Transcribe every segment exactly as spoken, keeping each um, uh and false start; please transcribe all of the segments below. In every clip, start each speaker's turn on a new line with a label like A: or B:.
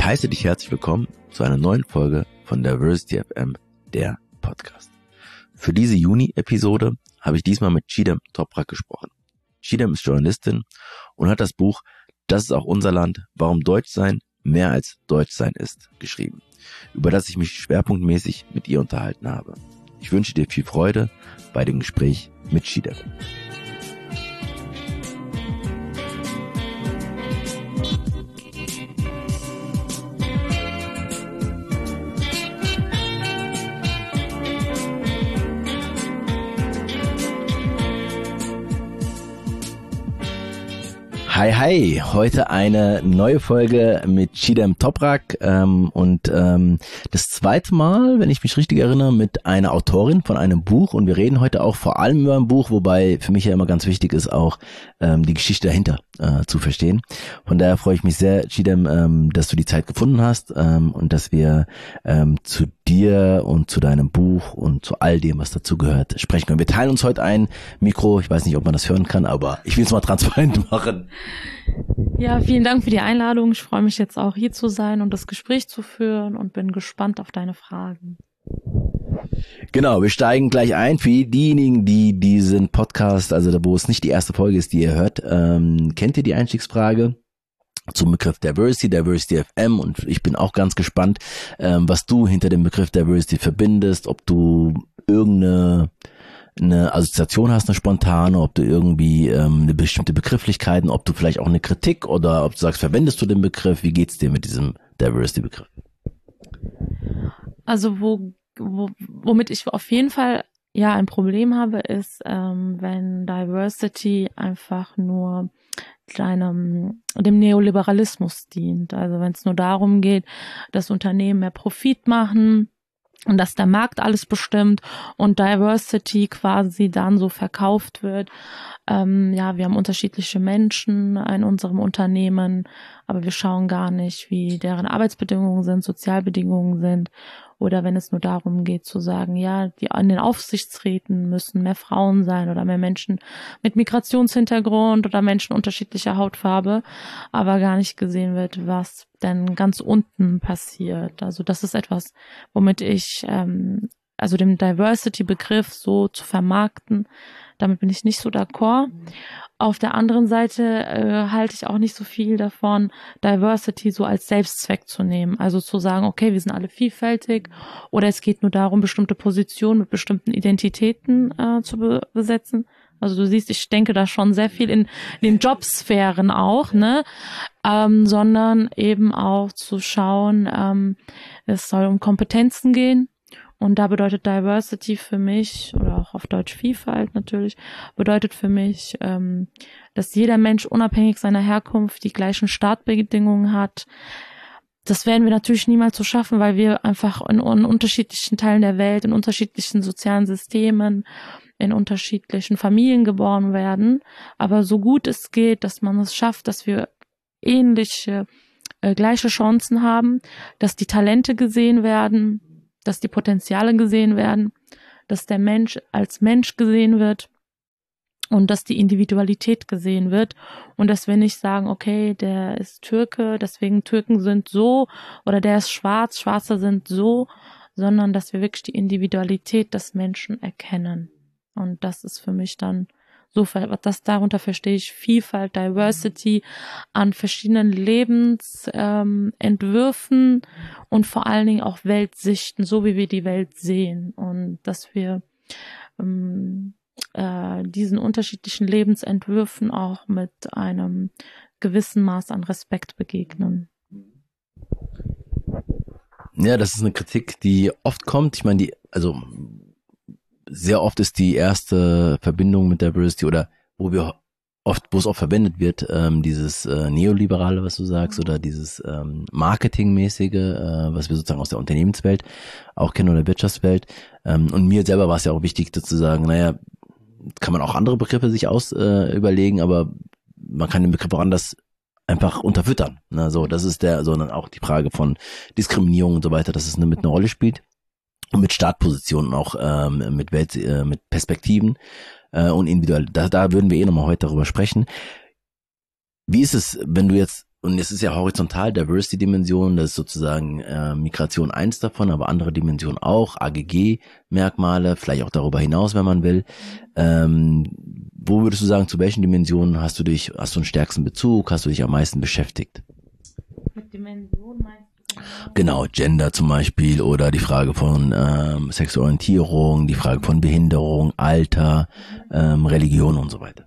A: Ich heiße dich herzlich willkommen zu einer neuen Folge von Diversity F M, der Podcast. Für diese Juni-Episode habe ich diesmal mit Chidem Toprak gesprochen. Chidem ist Journalistin und hat das Buch Das ist auch unser Land, warum Deutschsein mehr als Deutschsein ist, geschrieben, über das ich mich schwerpunktmäßig mit ihr unterhalten habe. Ich wünsche dir viel Freude bei dem Gespräch mit Chidem. Hi, hi, heute eine neue Folge mit Chidem Toprak ähm, und ähm, das zweite Mal, wenn ich mich richtig erinnere, mit einer Autorin von einem Buch, und wir reden heute auch vor allem über ein Buch, wobei für mich ja immer ganz wichtig ist, auch ähm, die Geschichte dahinter äh, zu verstehen. Von daher freue ich mich sehr, Chidem, ähm, dass du die Zeit gefunden hast ähm, und dass wir ähm, zu dir und zu deinem Buch und zu all dem, was dazu gehört, sprechen können. Wir teilen uns heute ein Mikro, ich weiß nicht, ob man das hören kann, aber ich will es mal transparent machen.
B: Ja, vielen Dank für die Einladung. Ich freue mich jetzt auch hier zu sein und das Gespräch zu führen und bin gespannt auf deine Fragen.
A: Genau, wir steigen gleich ein. Für diejenigen, die diesen Podcast, also wo es nicht die erste Folge ist, die ihr hört, ähm, kennt ihr die Einstiegsfrage zum Begriff Diversity, Diversity F M, und ich bin auch ganz gespannt, ähm, was du hinter dem Begriff Diversity verbindest, ob du irgendeine eine Assoziation hast, eine spontane, ob du irgendwie ähm, eine bestimmte Begrifflichkeiten, ob du vielleicht auch eine Kritik oder ob du sagst, verwendest du den Begriff, wie geht's dir mit diesem Diversity-Begriff?
B: Also wo, wo womit ich auf jeden Fall ja ein Problem habe, ist, ähm, wenn Diversity einfach nur deinem, dem Neoliberalismus dient. Also wenn es nur darum geht, dass Unternehmen mehr Profit machen und dass der Markt alles bestimmt und Diversity quasi dann so verkauft wird. Ähm, ja, wir haben unterschiedliche Menschen in unserem Unternehmen, aber wir schauen gar nicht, wie deren Arbeitsbedingungen sind, Sozialbedingungen sind. Oder wenn es nur darum geht zu sagen, ja, die an den Aufsichtsräten müssen mehr Frauen sein oder mehr Menschen mit Migrationshintergrund oder Menschen unterschiedlicher Hautfarbe, aber gar nicht gesehen wird, was denn ganz unten passiert. Also das ist etwas, womit ich, ähm, also den Diversity-Begriff so zu vermarkten, damit bin ich nicht so d'accord. Auf der anderen Seite äh, halte ich auch nicht so viel davon, Diversity so als Selbstzweck zu nehmen. Also zu sagen, okay, wir sind alle vielfältig, oder es geht nur darum, bestimmte Positionen mit bestimmten Identitäten äh, zu be- besetzen. Also du siehst, ich denke da schon sehr viel in, in den Jobsphären auch, ne, ähm, sondern eben auch zu schauen, ähm, es soll um Kompetenzen gehen. Und da bedeutet Diversity für mich, oder auch auf Deutsch Vielfalt natürlich, bedeutet für mich, ähm, dass jeder Mensch unabhängig seiner Herkunft die gleichen Startbedingungen hat. Das werden wir natürlich niemals so schaffen, weil wir einfach in, in unterschiedlichen Teilen der Welt, in unterschiedlichen sozialen Systemen, in unterschiedlichen Familien geboren werden. Aber so gut es geht, dass man es schafft, dass wir ähnliche, äh, gleiche Chancen haben, dass die Talente gesehen werden, dass die Potenziale gesehen werden, dass der Mensch als Mensch gesehen wird und dass die Individualität gesehen wird und dass wir nicht sagen, okay, der ist Türke, deswegen Türken sind so, oder der ist schwarz, Schwarze sind so, sondern dass wir wirklich die Individualität des Menschen erkennen. Und das ist für mich dann so, das darunter verstehe ich Vielfalt, Diversity an verschiedenen Lebensentwürfen ähm, und vor allen Dingen auch Weltsichten, so wie wir die Welt sehen, und dass wir ähm, äh, diesen unterschiedlichen Lebensentwürfen auch mit einem gewissen Maß an Respekt begegnen.
A: Ja, das ist eine Kritik, die oft kommt. Ich meine, die, also sehr oft ist die erste Verbindung mit Diversity, oder wo wir oft, wo es auch verwendet wird, ähm, dieses äh, Neoliberale, was du sagst, oder dieses ähm, Marketingmäßige, äh, was wir sozusagen aus der Unternehmenswelt auch kennen, oder Wirtschaftswelt. Ähm, und mir selber war es ja auch wichtig, zu sagen, naja, kann man auch andere Begriffe sich aus äh, überlegen, aber man kann den Begriff auch anders einfach unterfüttern. Ne? So, das ist der, sondern auch die Frage von Diskriminierung und so weiter, dass es eine, mit eine Rolle spielt. Und mit Startpositionen auch, ähm, mit Welt, äh, mit Perspektiven äh, und individuell. Da, da würden wir eh nochmal heute darüber sprechen. Wie ist es, wenn du jetzt und es ist ja horizontal, Diversity-Dimension, das ist sozusagen äh, Migration eins davon, aber andere Dimensionen auch, A G G-Merkmale, vielleicht auch darüber hinaus, wenn man will. Ähm, wo würdest du sagen, zu welchen Dimensionen hast du dich, hast du einen stärksten Bezug, hast du dich am meisten beschäftigt?
B: Mit Dimension meinst du?
A: Genau, Gender zum Beispiel oder die Frage von ähm, Sexualorientierung, die Frage von Behinderung, Alter, ähm, Religion und so weiter.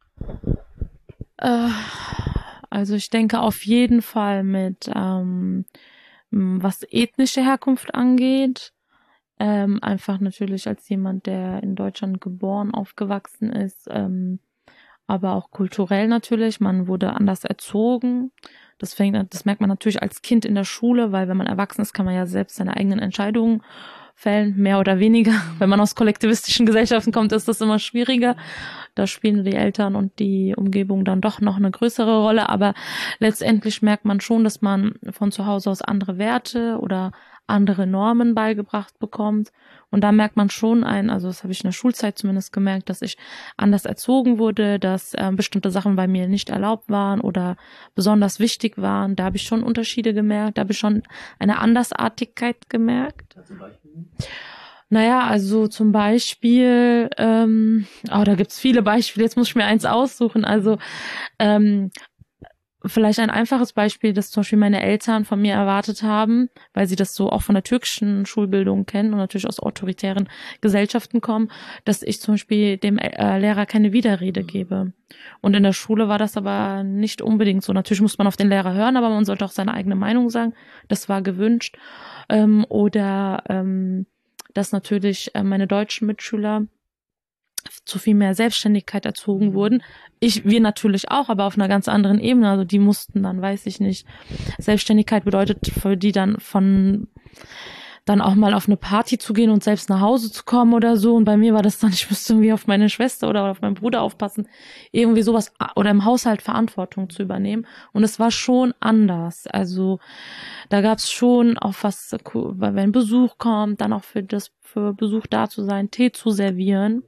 B: Äh, also ich denke auf jeden Fall mit, ähm, was ethnische Herkunft angeht, ähm, einfach natürlich als jemand, der in Deutschland geboren, aufgewachsen ist, ähm, aber auch kulturell natürlich, man wurde anders erzogen. Das fängt, das merkt man natürlich als Kind in der Schule, weil wenn man erwachsen ist, kann man ja selbst seine eigenen Entscheidungen fällen, mehr oder weniger. Wenn man aus kollektivistischen Gesellschaften kommt, ist das immer schwieriger. Da spielen die Eltern und die Umgebung dann doch noch eine größere Rolle. Aber letztendlich merkt man schon, dass man von zu Hause aus andere Werte oder andere Normen beigebracht bekommt. Und da merkt man schon ein, also das habe ich in der Schulzeit zumindest gemerkt, dass ich anders erzogen wurde, dass äh, bestimmte Sachen bei mir nicht erlaubt waren oder besonders wichtig waren. Da habe ich schon Unterschiede gemerkt, da habe ich schon eine Andersartigkeit gemerkt.
A: Zum Beispiel?
B: Naja, also zum Beispiel, ähm, oh, da gibt's viele Beispiele, jetzt muss ich mir eins aussuchen. Also ähm, vielleicht ein einfaches Beispiel, das zum Beispiel meine Eltern von mir erwartet haben, weil sie das so auch von der türkischen Schulbildung kennen und natürlich aus autoritären Gesellschaften kommen, dass ich zum Beispiel dem äh, Lehrer keine Widerrede gebe. Und in der Schule war das aber nicht unbedingt so. Natürlich muss man auf den Lehrer hören, aber man sollte auch seine eigene Meinung sagen. Das war gewünscht. Ähm, oder ähm, dass natürlich äh, meine deutschen Mitschüler zu viel mehr Selbstständigkeit erzogen wurden. Ich, wir natürlich auch, aber auf einer ganz anderen Ebene. Also die mussten dann, weiß ich nicht, Selbstständigkeit bedeutet für die dann von, dann auch mal auf eine Party zu gehen und selbst nach Hause zu kommen oder so. Und bei mir war das dann, ich müsste irgendwie auf meine Schwester oder auf meinen Bruder aufpassen, irgendwie sowas oder im Haushalt Verantwortung zu übernehmen. Und es war schon anders. Also da gab es schon auch was, wenn Besuch kommt, dann auch für das, für Besuch da zu sein, Tee zu servieren.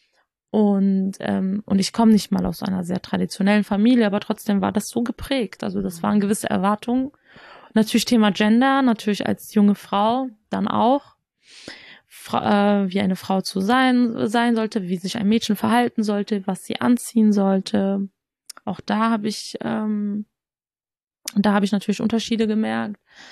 B: Und ähm, und ich komme nicht mal aus einer sehr traditionellen Familie, aber trotzdem war das so geprägt. Also das waren gewisse Erwartungen. Natürlich Thema Gender, natürlich als junge Frau dann auch, Fra- äh, wie eine Frau zu sein sein sollte, wie sich ein Mädchen verhalten sollte, was sie anziehen sollte. Auch da habe ich ähm, da habe ich natürlich Unterschiede gemerkt.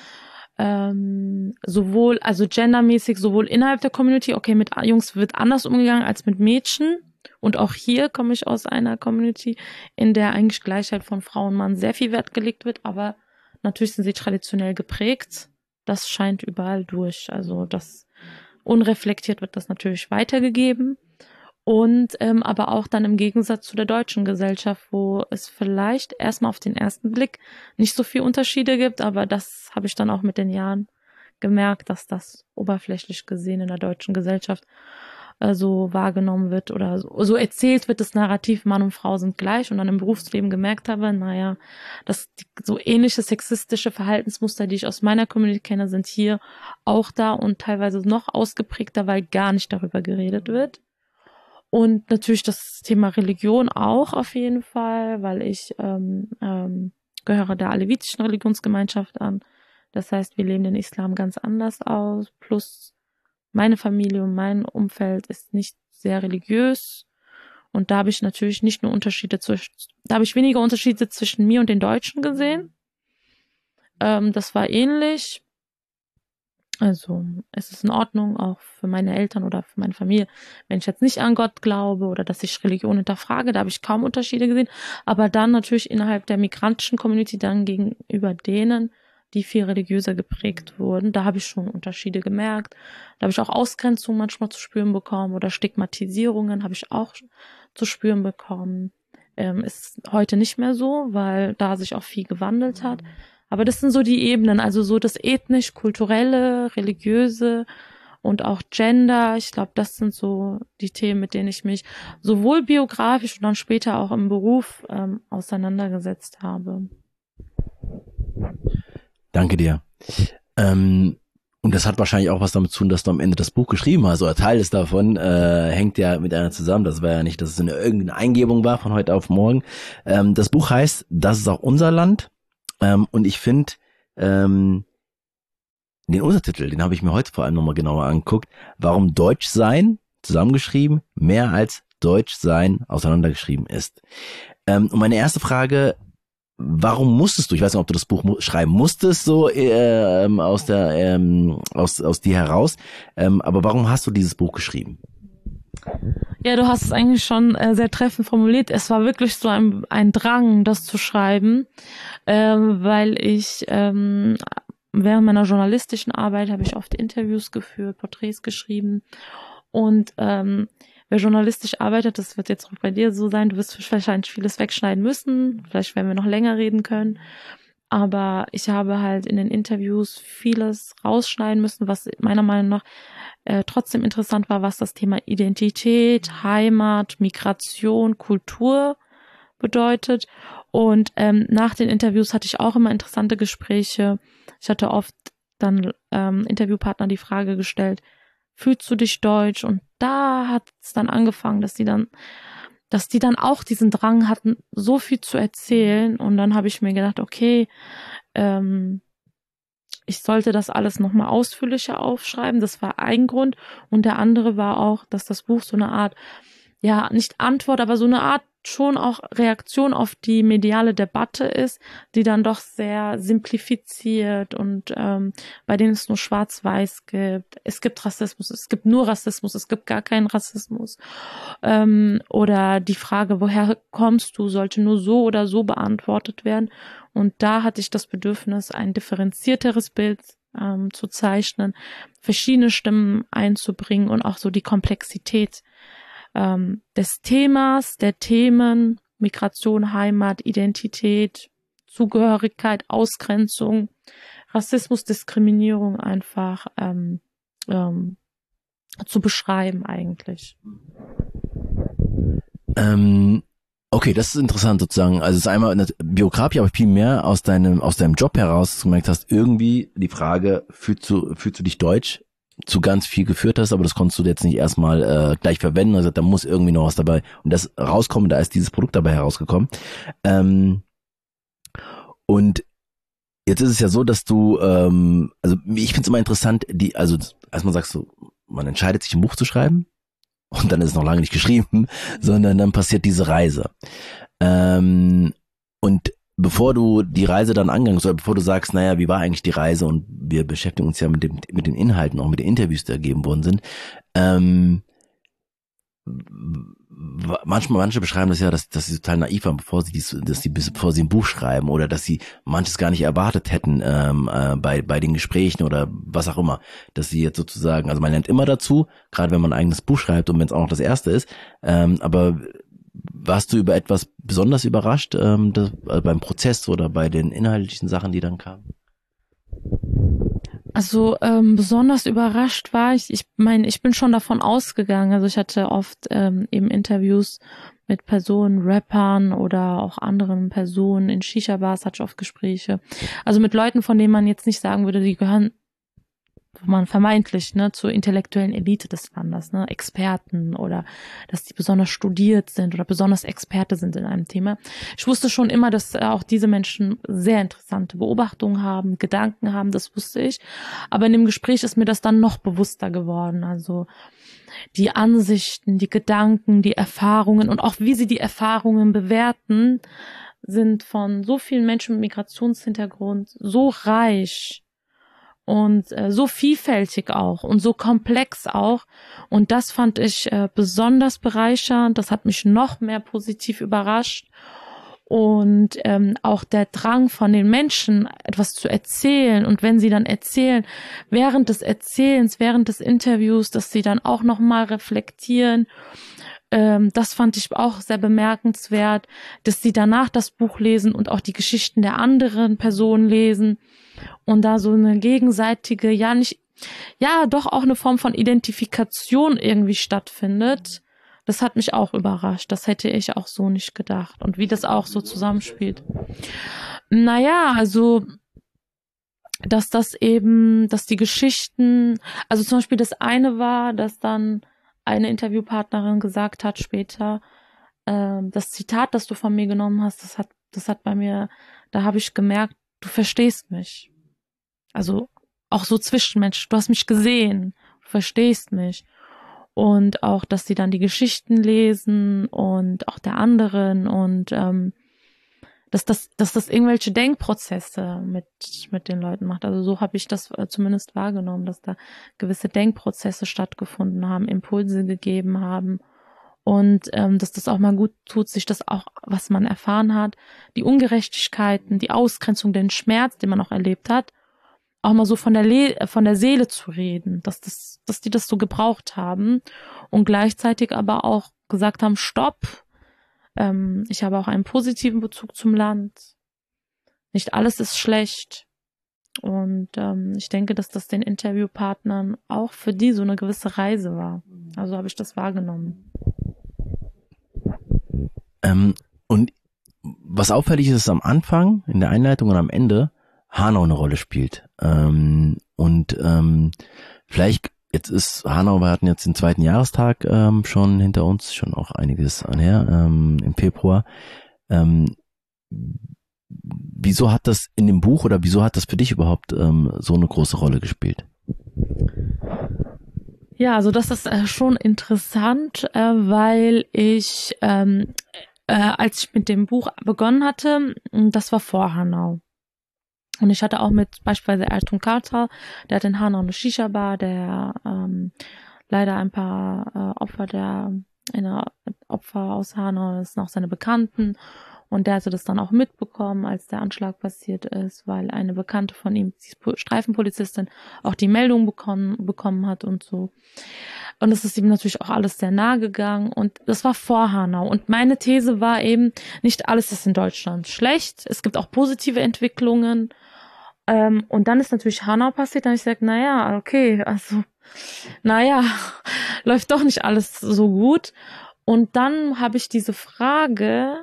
B: Ähm, sowohl, also gendermäßig, sowohl innerhalb der Community, okay, mit Jungs wird anders umgegangen als mit Mädchen. Und auch hier komme ich aus einer Community, in der eigentlich Gleichheit von Frau und Mann sehr viel Wert gelegt wird, aber natürlich sind sie traditionell geprägt. Das scheint überall durch. Also das unreflektiert wird das natürlich weitergegeben. Und ähm, aber auch dann im Gegensatz zu der deutschen Gesellschaft, wo es vielleicht erstmal auf den ersten Blick nicht so viel Unterschiede gibt, aber das habe ich dann auch mit den Jahren gemerkt, dass das oberflächlich gesehen in der deutschen Gesellschaft äh, so wahrgenommen wird oder so, so erzählt wird, das Narrativ Mann und Frau sind gleich und dann im Berufsleben gemerkt habe, naja, dass die, so ähnliche sexistische Verhaltensmuster, die ich aus meiner Community kenne, sind hier auch da und teilweise noch ausgeprägter, weil gar nicht darüber geredet wird. Und natürlich das Thema Religion auch auf jeden Fall, weil ich ähm, ähm, gehöre der alevitischen Religionsgemeinschaft an. Das heißt, wir leben den Islam ganz anders aus. Plus meine Familie und mein Umfeld ist nicht sehr religiös. Und da habe ich natürlich nicht nur Unterschiede zwischen, da habe ich weniger Unterschiede zwischen mir und den Deutschen gesehen. Ähm, das war ähnlich. Also es ist in Ordnung, auch für meine Eltern oder für meine Familie, wenn ich jetzt nicht an Gott glaube oder dass ich Religion hinterfrage, da habe ich kaum Unterschiede gesehen. Aber dann natürlich innerhalb der migrantischen Community dann gegenüber denen, die viel religiöser geprägt wurden, da habe ich schon Unterschiede gemerkt. Da habe ich auch Ausgrenzung manchmal zu spüren bekommen oder Stigmatisierungen habe ich auch zu spüren bekommen. Ähm, ist heute nicht mehr so, weil da sich auch viel gewandelt hat. Aber das sind so die Ebenen, also so das ethnisch-kulturelle, religiöse und auch Gender. Ich glaube, das sind so die Themen, mit denen ich mich sowohl biografisch und dann später auch im Beruf ähm, auseinandergesetzt habe.
A: Danke dir. Ähm, und das hat wahrscheinlich auch was damit zu tun, dass du am Ende das Buch geschrieben hast. Oder Teil ist davon äh, hängt ja mit einer zusammen. Das war ja nicht, dass es eine irgendeine Eingebung war von heute auf morgen. Ähm, das Buch heißt, das ist auch unser Land. Ähm, und ich finde, ähm, den Untertitel, den habe ich mir heute vor allem nochmal genauer angeguckt. Warum Deutsch sein, zusammengeschrieben, mehr als Deutsch sein, auseinandergeschrieben ist. Ähm, und meine erste Frage, warum musstest du, ich weiß nicht, ob du das Buch mu- schreiben musstest, so äh, ähm, aus der ähm, aus aus dir heraus, ähm, aber warum hast du dieses Buch geschrieben?
B: Ja, du hast es eigentlich schon äh, sehr treffend formuliert. Es war wirklich so ein, ein Drang, das zu schreiben, ähm, weil ich ähm, während meiner journalistischen Arbeit habe ich oft Interviews geführt, Porträts geschrieben und ähm, wer journalistisch arbeitet, das wird jetzt auch bei dir so sein, du wirst wahrscheinlich vieles wegschneiden müssen, vielleicht werden wir noch länger reden können, aber ich habe halt in den Interviews vieles rausschneiden müssen, was meiner Meinung nach äh, trotzdem interessant war, was das Thema Identität, Heimat, Migration, Kultur bedeutet. Und ähm, nach den Interviews hatte ich auch immer interessante Gespräche. Ich hatte oft dann ähm, Interviewpartner die Frage gestellt, fühlst du dich deutsch? Und da hat es dann angefangen, dass die dann, dass die dann auch diesen Drang hatten, so viel zu erzählen. Und dann habe ich mir gedacht, okay, ähm, ich sollte das alles nochmal ausführlicher aufschreiben. Das war ein Grund. Und der andere war auch, dass das Buch so eine Art, ja, nicht Antwort, aber so eine Art schon auch Reaktion auf die mediale Debatte ist, die dann doch sehr simplifiziert und ähm, bei denen es nur Schwarz-Weiß gibt. Es gibt Rassismus, es gibt nur Rassismus, es gibt gar keinen Rassismus. Ähm, oder die Frage, woher kommst du, sollte nur so oder so beantwortet werden. Und da hatte ich das Bedürfnis, ein differenzierteres Bild ähm, zu zeichnen, verschiedene Stimmen einzubringen und auch so die Komplexität ähm, des Themas, der Themen, Migration, Heimat, Identität, Zugehörigkeit, Ausgrenzung, Rassismus, Diskriminierung einfach ähm, ähm, zu beschreiben eigentlich.
A: Ähm, okay, das ist interessant sozusagen. Also es ist einmal eine Biografie, aber viel mehr aus deinem aus deinem Job heraus, dass du gemerkt hast, irgendwie die Frage, fühlst du fühlst du dich deutsch, zu ganz viel geführt hast, aber das konntest du jetzt nicht erstmal äh, gleich verwenden. Also da muss irgendwie noch was dabei und das rauskommen. Da ist dieses Produkt dabei herausgekommen. Ähm, und jetzt ist es ja so, dass du, ähm, also ich finde es immer interessant, die, also erstmal sagst du, man entscheidet sich ein Buch zu schreiben und dann ist es noch lange nicht geschrieben, sondern dann passiert diese Reise. Ähm, und bevor du die Reise dann angehst, oder bevor du sagst, naja, wie war eigentlich die Reise und wir beschäftigen uns ja mit dem mit den Inhalten, auch mit den Interviews, die ergeben worden sind, ähm, manchmal, manche beschreiben das ja, dass, dass sie total naiv waren, bevor sie dies, dass sie bis, bevor sie ein Buch schreiben oder dass sie manches gar nicht erwartet hätten ähm, äh, bei bei den Gesprächen oder was auch immer, dass sie jetzt sozusagen, also man lernt immer dazu, gerade wenn man ein eigenes Buch schreibt und wenn es auch noch das erste ist, ähm, aber warst du über etwas besonders überrascht ähm, das, also beim Prozess oder bei den inhaltlichen Sachen, die dann kamen?
B: Also ähm, besonders überrascht war ich, ich meine, ich bin schon davon ausgegangen, also ich hatte oft ähm, eben Interviews mit Personen, Rappern oder auch anderen Personen in Shisha-Bars, hatte ich oft Gespräche. Also mit Leuten, von denen man jetzt nicht sagen würde, die gehören man vermeintlich ne zur intellektuellen Elite des Landes, ne Experten oder dass die besonders studiert sind oder besonders Experte sind in einem Thema. Ich wusste schon immer, dass auch diese Menschen sehr interessante Beobachtungen haben, Gedanken haben, das wusste ich. Aber in dem Gespräch ist mir das dann noch bewusster geworden. Also die Ansichten, die Gedanken, die Erfahrungen und auch wie sie die Erfahrungen bewerten, sind von so vielen Menschen mit Migrationshintergrund so reich und äh, so vielfältig auch und so komplex auch. Und das fand ich äh, besonders bereichernd. Das hat mich noch mehr positiv überrascht. Und ähm, auch der Drang von den Menschen, etwas zu erzählen. Und wenn sie dann erzählen, während des Erzählens, während des Interviews, dass sie dann auch nochmal reflektieren. Ähm, das fand ich auch sehr bemerkenswert, dass sie danach das Buch lesen und auch die Geschichten der anderen Personen lesen. Und da so eine gegenseitige, ja nicht, ja doch auch eine Form von Identifikation irgendwie stattfindet. Das hat mich auch überrascht. Das hätte ich auch so nicht gedacht. Und wie das auch so zusammenspielt. Naja, also, dass das eben, dass die Geschichten, also zum Beispiel das eine war, dass dann eine Interviewpartnerin gesagt hat später, äh, das Zitat, das du von mir genommen hast, das hat, das hat bei mir, da habe ich gemerkt, du verstehst mich. Also auch so zwischenmenschlich, du hast mich gesehen, du verstehst mich. Und auch, dass sie dann die Geschichten lesen und auch der anderen und ähm, dass das, dass das irgendwelche Denkprozesse mit mit den Leuten macht. Also so habe ich das äh, zumindest wahrgenommen, dass da gewisse Denkprozesse stattgefunden haben, Impulse gegeben haben und ähm, dass das auch mal gut tut, sich das auch, was man erfahren hat, die Ungerechtigkeiten, die Ausgrenzung, den Schmerz, den man auch erlebt hat, auch mal so von der Le- von der Seele zu reden, dass das, dass die das so gebraucht haben und gleichzeitig aber auch gesagt haben, stopp. Ähm, ich habe auch einen positiven Bezug zum Land. Nicht alles ist schlecht. Und ähm, ich denke, dass das den Interviewpartnern auch für die so eine gewisse Reise war. Also habe ich das wahrgenommen.
A: Ähm, und was auffällig ist, ist am Anfang, in der Einleitung und am Ende Hanau eine Rolle spielt. Ähm, und ähm, vielleicht, jetzt ist Hanau, wir hatten jetzt den zweiten Jahrestag ähm, schon hinter uns, schon auch einiges anher, ähm, im Februar. Ähm, wieso hat das in dem Buch oder wieso hat das für dich überhaupt ähm, so eine große Rolle gespielt?
B: Ja, also das ist äh, schon interessant, äh, weil ich, ähm, äh, als ich mit dem Buch begonnen hatte, das war vor Hanau. Und ich hatte auch mit beispielsweise Ertun Kartal, der hat in Hanau eine Shisha-Bar, der ähm, leider ein paar äh, Opfer der eine Opfer aus Hanau, das sind auch seine Bekannten. Und der hatte das dann auch mitbekommen, als der Anschlag passiert ist, weil eine Bekannte von ihm, die Streifenpolizistin, auch die Meldung bekommen, bekommen hat und so. Und das ist ihm natürlich auch alles sehr nahe gegangen. Und das war vor Hanau. Und meine These war eben, nicht alles ist in Deutschland schlecht. Es gibt auch positive Entwicklungen. Ähm, und dann ist natürlich Hanau passiert. Dann habe ich gesagt, naja, okay, also, naja, läuft doch nicht alles so gut. Und dann habe ich diese Frage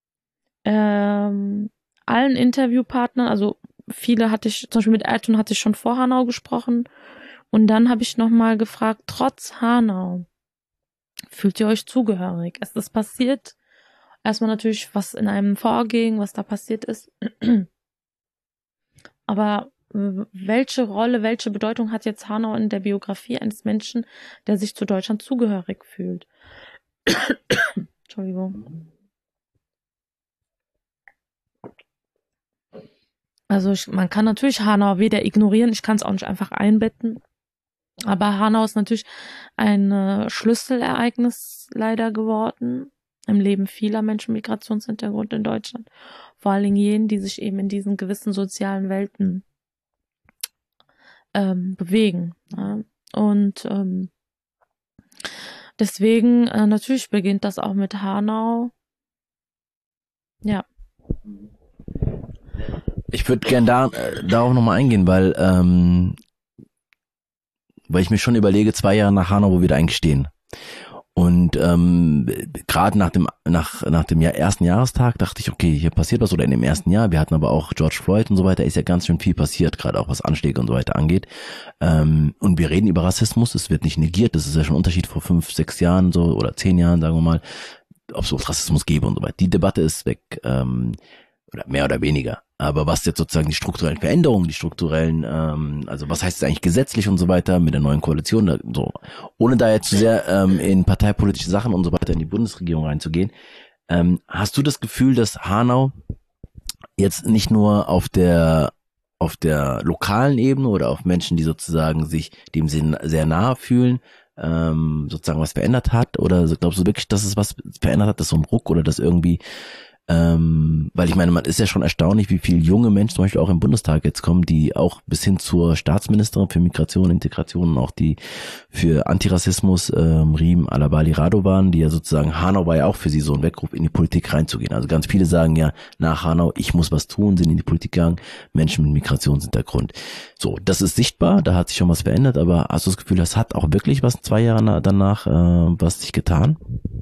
B: ähm, allen Interviewpartnern, also viele hatte ich, zum Beispiel mit Ertun hatte ich schon vor Hanau gesprochen. Und dann habe ich nochmal gefragt, trotz Hanau, fühlt ihr euch zugehörig? Ist das passiert? Erstmal natürlich, was in einem vorging, was da passiert ist. Aber welche Rolle, welche Bedeutung hat jetzt Hanau in der Biografie eines Menschen, der sich zu Deutschland zugehörig fühlt? Entschuldigung. Also ich, man kann natürlich Hanau weder ignorieren, ich kann es auch nicht einfach einbetten. Aber Hanau ist natürlich ein äh, Schlüsselereignis leider geworden im Leben vieler Menschen mit Migrationshintergrund in Deutschland. Vor allen Dingen jenen, die sich eben in diesen gewissen sozialen Welten ähm, bewegen. Ja. Und ähm, deswegen äh, natürlich beginnt das auch mit Hanau. Ja.
A: Ich würde gern da, äh, darauf nochmal eingehen, weil ähm, weil ich mir schon überlege, zwei Jahre nach Hanau, wo wir da eigentlich stehen. Und ähm, gerade nach dem nach nach dem Jahr, ersten Jahrestag dachte ich, okay, hier passiert was, oder in dem ersten Jahr. Wir hatten aber auch George Floyd und so weiter, ist ja ganz schön viel passiert, gerade auch was Anschläge und so weiter angeht. Ähm, und wir reden über Rassismus, es wird nicht negiert, das ist ja schon ein Unterschied vor fünf, sechs Jahren so oder zehn Jahren, sagen wir mal, ob es Rassismus gäbe und so weiter. Die Debatte ist weg, ähm, oder mehr oder weniger. Aber was jetzt sozusagen die strukturellen Veränderungen, die strukturellen, ähm, also was heißt es eigentlich gesetzlich und so weiter mit der neuen Koalition, da, so, ohne da jetzt zu sehr ähm, in parteipolitische Sachen und so weiter in die Bundesregierung reinzugehen, ähm, hast du das Gefühl, dass Hanau jetzt nicht nur auf der auf der lokalen Ebene oder auf Menschen, die sozusagen sich dem sehr nahe fühlen, ähm, sozusagen was verändert hat? Oder glaubst du wirklich, dass es was verändert hat, dass so ein Ruck oder das irgendwie Ähm, weil ich meine, man ist ja schon erstaunlich, wie viele junge Menschen zum Beispiel auch im Bundestag jetzt kommen, die auch bis hin zur Staatsministerin für Migration, Integration und auch die für Antirassismus, ähm, Riem Alabali Radovan, die ja sozusagen, Hanau war ja auch für sie so ein Weckruf, in die Politik reinzugehen. Also ganz viele sagen ja, nach Hanau, ich muss was tun, sind in die Politik gegangen, Menschen mit Migrationshintergrund. So, das ist sichtbar, da hat sich schon was verändert, aber hast du das Gefühl, das hat auch wirklich was zwei Jahre danach, äh, was sich getan?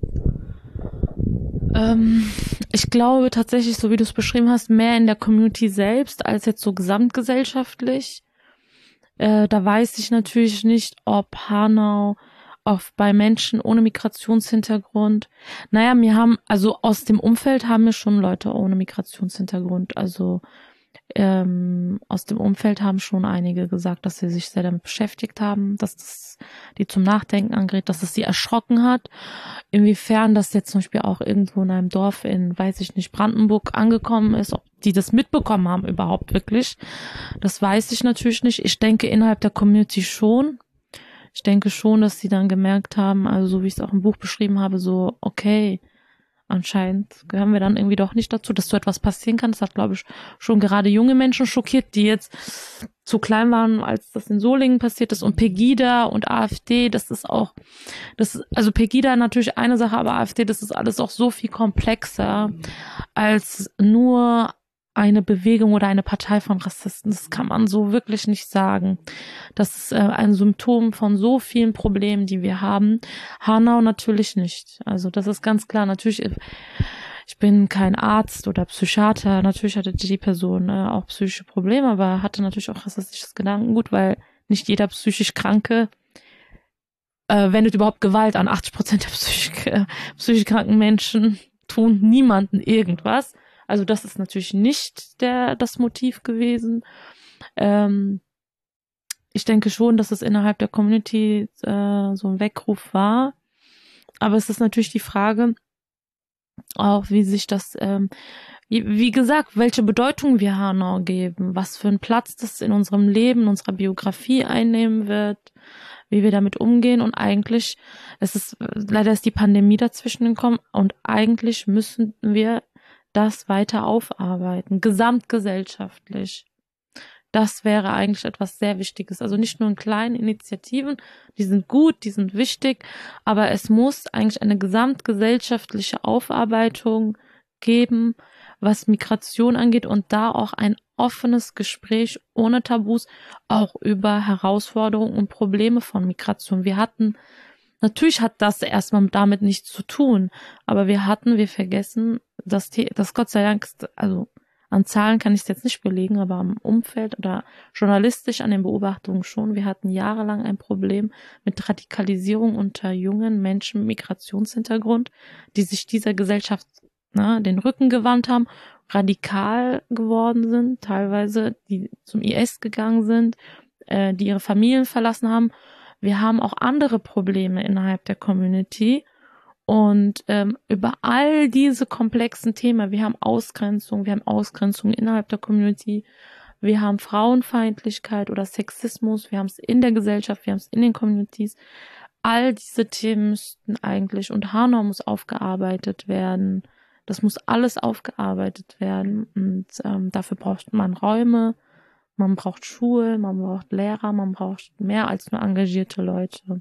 B: Ähm, ich glaube tatsächlich, so wie du es beschrieben hast, mehr in der Community selbst als jetzt so gesamtgesellschaftlich. Äh, da weiß ich natürlich nicht, ob Hanau auch bei Menschen ohne Migrationshintergrund, naja, mir haben, also aus dem Umfeld haben mir schon Leute ohne Migrationshintergrund, also Ähm, aus dem Umfeld haben schon einige gesagt, dass sie sich sehr damit beschäftigt haben, dass das die zum Nachdenken angeregt, dass es sie erschrocken hat. Inwiefern das jetzt zum Beispiel auch irgendwo in einem Dorf in, weiß ich nicht, Brandenburg angekommen ist, ob die das mitbekommen haben überhaupt wirklich, das weiß ich natürlich nicht. Ich denke innerhalb der Community schon. Ich denke schon, dass sie dann gemerkt haben, also so wie ich es auch im Buch beschrieben habe, so okay, anscheinend gehören wir dann irgendwie doch nicht dazu, dass so etwas passieren kann. Das hat, glaube ich, schon gerade junge Menschen schockiert, die jetzt zu klein waren, als das in Solingen passiert ist. Und Pegida und AfD, das ist auch, das also Pegida natürlich eine Sache, aber AfD, das ist alles auch so viel komplexer als nur eine Bewegung oder eine Partei von Rassisten. Das kann man so wirklich nicht sagen. Das ist äh, ein Symptom von so vielen Problemen, die wir haben. Hanau natürlich nicht. Also das ist ganz klar. Natürlich, ich bin kein Arzt oder Psychiater. Natürlich hatte die Person äh, auch psychische Probleme, aber hatte natürlich auch rassistisches Gedankengut, weil nicht jeder psychisch Kranke äh, wendet überhaupt Gewalt an. achtzig Prozent der psychisch, äh, psychisch kranken Menschen tun niemanden irgendwas. Also das ist natürlich nicht der das Motiv gewesen. Ähm, ich denke schon, dass es innerhalb der Community äh, so ein Weckruf war. Aber es ist natürlich die Frage, auch wie sich das, ähm, wie, wie gesagt, welche Bedeutung wir Hanau geben, was für einen Platz das in unserem Leben, in unserer Biografie einnehmen wird, wie wir damit umgehen. Und eigentlich, es ist, leider ist die Pandemie dazwischen gekommen und eigentlich müssen wir das weiter aufarbeiten, gesamtgesellschaftlich. Das wäre eigentlich etwas sehr Wichtiges. Also nicht nur in kleinen Initiativen, die sind gut, die sind wichtig, aber es muss eigentlich eine gesamtgesellschaftliche Aufarbeitung geben, was Migration angeht und da auch ein offenes Gespräch ohne Tabus auch über Herausforderungen und Probleme von Migration. Wir hatten Natürlich hat das erstmal damit nichts zu tun, aber wir hatten, wir vergessen, dass, dass Gott sei Dank, also an Zahlen kann ich es jetzt nicht belegen, aber am Umfeld oder journalistisch an den Beobachtungen schon, wir hatten jahrelang ein Problem mit Radikalisierung unter jungen Menschen mit Migrationshintergrund, die sich dieser Gesellschaft na, den Rücken gewandt haben, radikal geworden sind, teilweise die zum I S gegangen sind, äh, die ihre Familien verlassen haben. Wir haben auch andere Probleme innerhalb der Community und ähm, über all diese komplexen Themen, wir haben Ausgrenzung, wir haben Ausgrenzung innerhalb der Community, wir haben Frauenfeindlichkeit oder Sexismus, wir haben es in der Gesellschaft, wir haben es in den Communities. All diese Themen müssten eigentlich, und Hanau muss aufgearbeitet werden, das muss alles aufgearbeitet werden und ähm, dafür braucht man Räume, man braucht Schulen, man braucht Lehrer, man braucht mehr als nur engagierte Leute.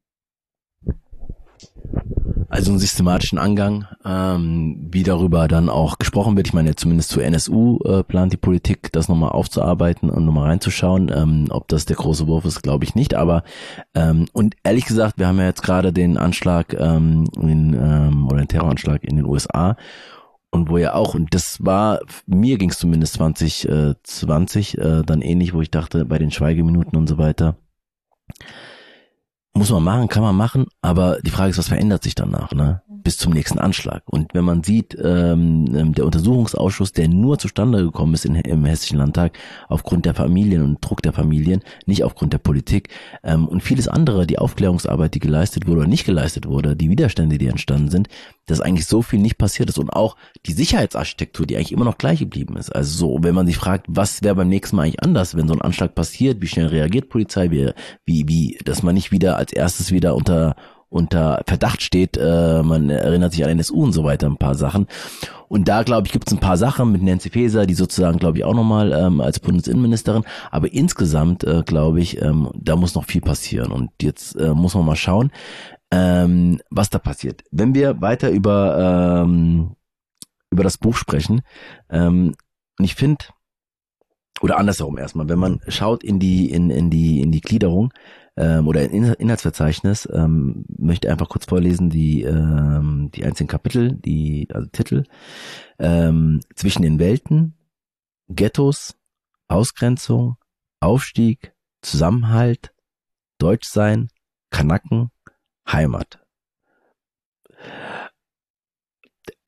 A: Also einen systematischen Angang, ähm, wie darüber dann auch gesprochen wird. Ich meine, zumindest zur N S U äh, plant die Politik, das nochmal aufzuarbeiten und nochmal reinzuschauen. Ähm, ob das der große Wurf ist, glaube ich nicht. Aber ähm, und ehrlich gesagt, wir haben ja jetzt gerade den Anschlag ähm, in, ähm, oder den Terroranschlag in den U S A. Und wo ja auch, und das war, mir ging es zumindest zwanzig zwanzig äh, dann ähnlich, wo ich dachte, bei den Schweigeminuten und so weiter, muss man machen, kann man machen, aber die Frage ist, was verändert sich danach, ne? Bis zum nächsten Anschlag. Und wenn man sieht, ähm, der Untersuchungsausschuss, der nur zustande gekommen ist in, im Hessischen Landtag, aufgrund der Familien und Druck der Familien, nicht aufgrund der Politik, ähm, und vieles andere, die Aufklärungsarbeit, die geleistet wurde oder nicht geleistet wurde, die Widerstände, die entstanden sind, dass eigentlich so viel nicht passiert ist und auch die Sicherheitsarchitektur, die eigentlich immer noch gleich geblieben ist. Also so, wenn man sich fragt, was wäre beim nächsten Mal eigentlich anders, wenn so ein Anschlag passiert, wie schnell reagiert Polizei, wie, wie, wie, dass man nicht wieder als erstes wieder unter unter Verdacht steht, äh, man erinnert sich an N S U und so weiter, ein paar Sachen. Und da, glaube ich, gibt es ein paar Sachen mit Nancy Faeser, die sozusagen, glaube ich, auch nochmal ähm, als Bundesinnenministerin, aber insgesamt, äh, glaube ich, ähm, da muss noch viel passieren und jetzt äh, muss man mal schauen, ähm, was da passiert. Wenn wir weiter über ähm, über das Buch sprechen, ähm, und ich finde, oder andersherum erstmal, wenn man schaut in die in in die in die Gliederung ähm, oder in Inhaltsverzeichnis, ähm, möchte einfach kurz vorlesen die ähm, die einzelnen Kapitel, die also Titel, ähm, zwischen den Welten, Ghettos, Ausgrenzung, Aufstieg, Zusammenhalt, Deutschsein, Kanaken, Heimat.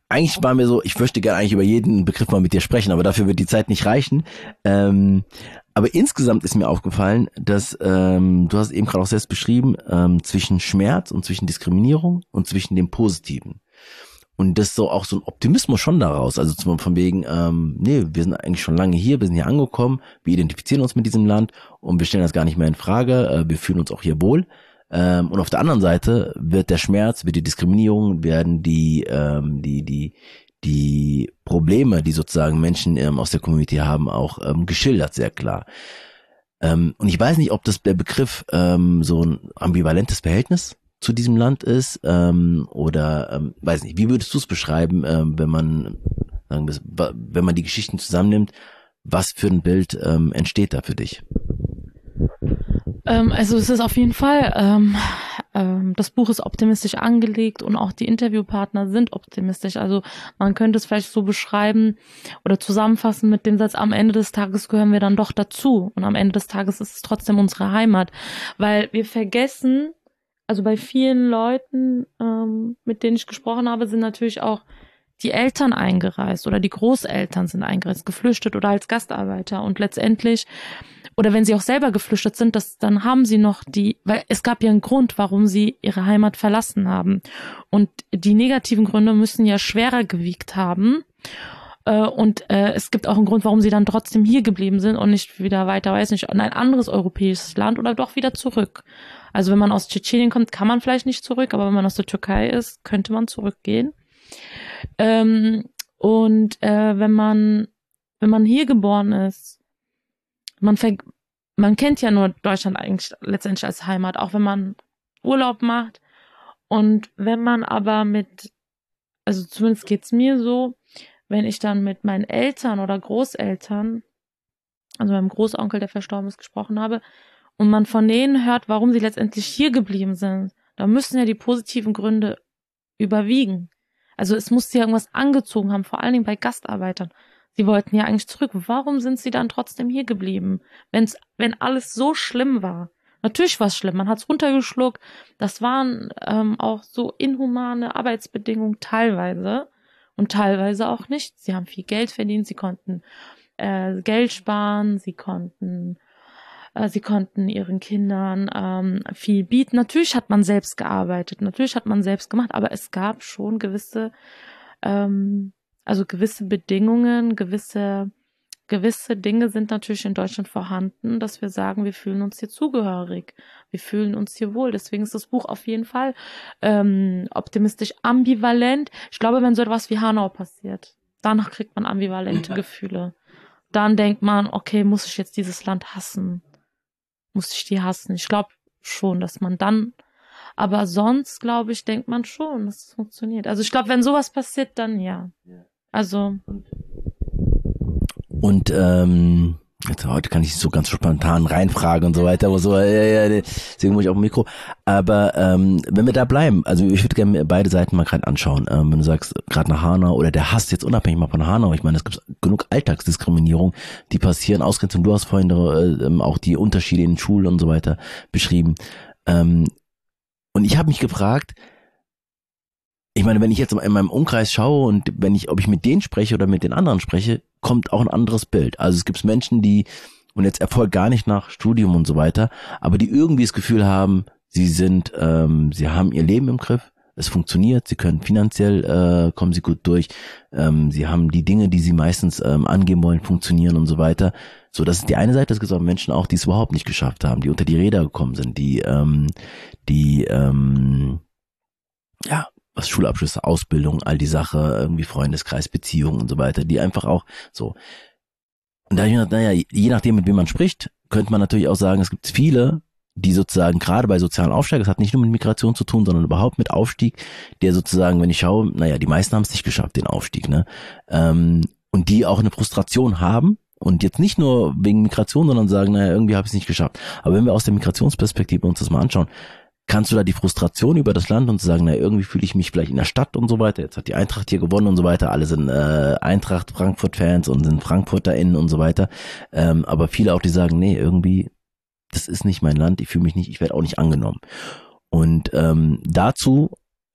A: eigentlich war mir so, ich möchte gerne eigentlich über jeden Begriff mal mit dir sprechen, aber dafür wird die Zeit nicht reichen. Ähm, aber insgesamt ist mir aufgefallen, dass, ähm, du hast eben gerade auch selbst beschrieben, ähm, zwischen Schmerz und zwischen Diskriminierung und zwischen dem Positiven. Und das so auch so ein Optimismus schon daraus, also zum, von wegen, ähm, nee, wir sind eigentlich schon lange hier, wir sind hier angekommen, wir identifizieren uns mit diesem Land und wir stellen das gar nicht mehr in Frage, äh, wir fühlen uns auch hier wohl. Ähm, und auf der anderen Seite wird der Schmerz, wird die Diskriminierung, werden die, ähm, die, die, die Probleme, die sozusagen Menschen ähm, aus der Community haben, auch ähm, geschildert, sehr klar. Ähm, und ich weiß nicht, ob das der Begriff ähm, so ein ambivalentes Verhältnis zu diesem Land ist, ähm, oder ähm, weiß nicht, wie würdest du es beschreiben, ähm, wenn man sagen wir, wenn man die Geschichten zusammennimmt, was für ein Bild ähm, entsteht da für dich?
B: Ähm, also es ist auf jeden Fall, ähm, ähm, das Buch ist optimistisch angelegt und auch die Interviewpartner sind optimistisch. Also man könnte es vielleicht so beschreiben oder zusammenfassen mit dem Satz, am Ende des Tages gehören wir dann doch dazu und am Ende des Tages ist es trotzdem unsere Heimat, weil wir vergessen, also bei vielen Leuten, ähm, mit denen ich gesprochen habe, sind natürlich auch die Eltern eingereist oder die Großeltern sind eingereist, geflüchtet oder als Gastarbeiter und letztendlich, oder wenn sie auch selber geflüchtet sind, das, dann haben sie noch die, weil es gab ja einen Grund, warum sie ihre Heimat verlassen haben und die negativen Gründe müssen ja schwerer gewiegt haben äh, und äh, es gibt auch einen Grund, warum sie dann trotzdem hier geblieben sind und nicht wieder weiter, weiß nicht, in ein anderes europäisches Land oder doch wieder zurück. Also wenn man aus Tschetschenien kommt, kann man vielleicht nicht zurück, aber wenn man aus der Türkei ist, könnte man zurückgehen. Ähm, und äh, wenn man wenn man hier geboren ist, man ver- man kennt ja nur Deutschland eigentlich letztendlich als Heimat, auch wenn man Urlaub macht. Und wenn man aber mit, also zumindest geht's mir so, wenn ich dann mit meinen Eltern oder Großeltern, also meinem Großonkel, der verstorben ist, gesprochen habe, und man von denen hört, warum sie letztendlich hier geblieben sind, da müssen ja die positiven Gründe überwiegen. Also es muss sie irgendwas angezogen haben, vor allen Dingen bei Gastarbeitern. Sie wollten ja eigentlich zurück. Warum sind sie dann trotzdem hier geblieben, wenn's, wenn alles so schlimm war? Natürlich war es schlimm, man hat es runtergeschluckt. Das waren ähm, auch so inhumane Arbeitsbedingungen teilweise und teilweise auch nicht. Sie haben viel Geld verdient, sie konnten äh, Geld sparen, sie konnten Sie konnten ihren Kindern ähm, viel bieten. Natürlich hat man selbst gearbeitet, natürlich hat man selbst gemacht, aber es gab schon gewisse, ähm, also gewisse Bedingungen, gewisse, gewisse Dinge sind natürlich in Deutschland vorhanden, dass wir sagen, wir fühlen uns hier zugehörig, wir fühlen uns hier wohl. Deswegen ist das Buch auf jeden Fall ähm, optimistisch ambivalent. Ich glaube, wenn so etwas wie Hanau passiert, danach kriegt man ambivalente Gefühle. Dann denkt man, okay, muss ich jetzt dieses Land hassen? Muss ich die hassen? Ich glaube schon, dass man dann, aber sonst, glaube ich, denkt man schon, dass es funktioniert. Also ich glaube, wenn sowas passiert, dann ja. Also.
A: Und ähm, jetzt, heute kann ich so ganz spontan reinfragen und so weiter, aber so, ja, ja, deswegen muss ich auch ein Mikro. Aber ähm, wenn wir da bleiben, also ich würde gerne beide Seiten mal gerade anschauen. Ähm, wenn du sagst, gerade nach Hanau oder der Hass jetzt unabhängig mal von Hanau, ich meine, es gibt genug Alltagsdiskriminierung, die passieren, Ausgrenzung. Du hast vorhin äh, auch die Unterschiede in Schulen und so weiter beschrieben. Ähm, und ich habe mich gefragt, ich meine, wenn ich jetzt in meinem Umkreis schaue und wenn ich, ob ich mit denen spreche oder mit den anderen spreche, kommt auch ein anderes Bild. Also es gibt Menschen, die, und jetzt Erfolg gar nicht nach Studium und so weiter, aber die irgendwie das Gefühl haben, sie sind, ähm, sie haben ihr Leben im Griff, es funktioniert, sie können finanziell, äh, kommen sie gut durch, ähm, sie haben die Dinge, die sie meistens ähm, angeben wollen, funktionieren und so weiter. So, das ist die eine Seite, es gibt auch Menschen auch, die es überhaupt nicht geschafft haben, die unter die Räder gekommen sind, die, ähm, die, ähm, ja, was Schulabschlüsse, Ausbildung, all die Sache, irgendwie Freundeskreis, Beziehungen und so weiter, die einfach auch so. Und da habe ich mir gedacht, naja, je nachdem, mit wem man spricht, könnte man natürlich auch sagen, es gibt viele, die sozusagen gerade bei sozialen Aufstieg, das hat nicht nur mit Migration zu tun, sondern überhaupt mit Aufstieg, der sozusagen, wenn ich schaue, naja, die meisten haben es nicht geschafft, den Aufstieg, ne? Ähm, und die auch eine Frustration haben und jetzt nicht nur wegen Migration, sondern sagen, naja, irgendwie habe ich es nicht geschafft. Aber wenn wir aus der Migrationsperspektive uns das mal anschauen, kannst du da die Frustration über das Land und sagen, na, irgendwie fühle ich mich vielleicht in der Stadt und so weiter, jetzt hat die Eintracht hier gewonnen und so weiter, alle sind äh, Eintracht Frankfurt-Fans und sind FrankfurterInnen und so weiter, ähm, aber viele auch, die sagen, nee, irgendwie, das ist nicht mein Land, ich fühle mich nicht, ich werde auch nicht angenommen. Und ähm, dazu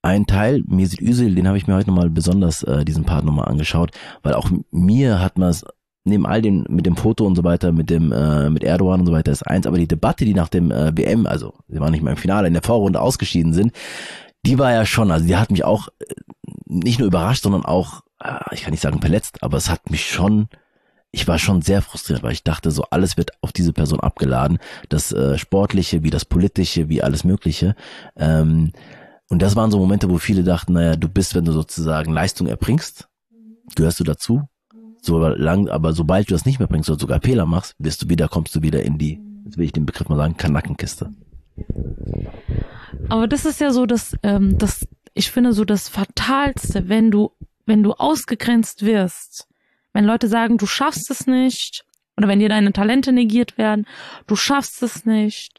A: ein Teil, Mesut Özil, den habe ich mir heute nochmal besonders, äh, diesen Part nochmal angeschaut, weil auch mir hat man es, neben all dem, mit dem Foto und so weiter, mit dem, äh, mit Erdogan und so weiter ist eins, aber die Debatte, die nach dem äh, W M, also sie waren nicht mehr im Finale, in der Vorrunde ausgeschieden sind, die war ja schon, also die hat mich auch äh, nicht nur überrascht, sondern auch, äh, ich kann nicht sagen verletzt, aber es hat mich schon, ich war schon sehr frustriert, weil ich dachte, so alles wird auf diese Person abgeladen, das äh, Sportliche, wie das Politische, wie alles Mögliche. Ähm, und das waren so Momente, wo viele dachten, naja, du bist, wenn du sozusagen Leistung erbringst, gehörst du dazu. So lang, aber sobald du das nicht mehr bringst oder sogar Fehler machst, wirst du wieder, kommst du wieder in die, jetzt will ich den Begriff mal sagen, Kanackenkiste.
B: Aber das ist ja so, dass, ähm, das, ich finde so das Fatalste, wenn du, wenn du ausgegrenzt wirst, wenn Leute sagen, du schaffst es nicht, oder wenn dir deine Talente negiert werden, du schaffst es nicht,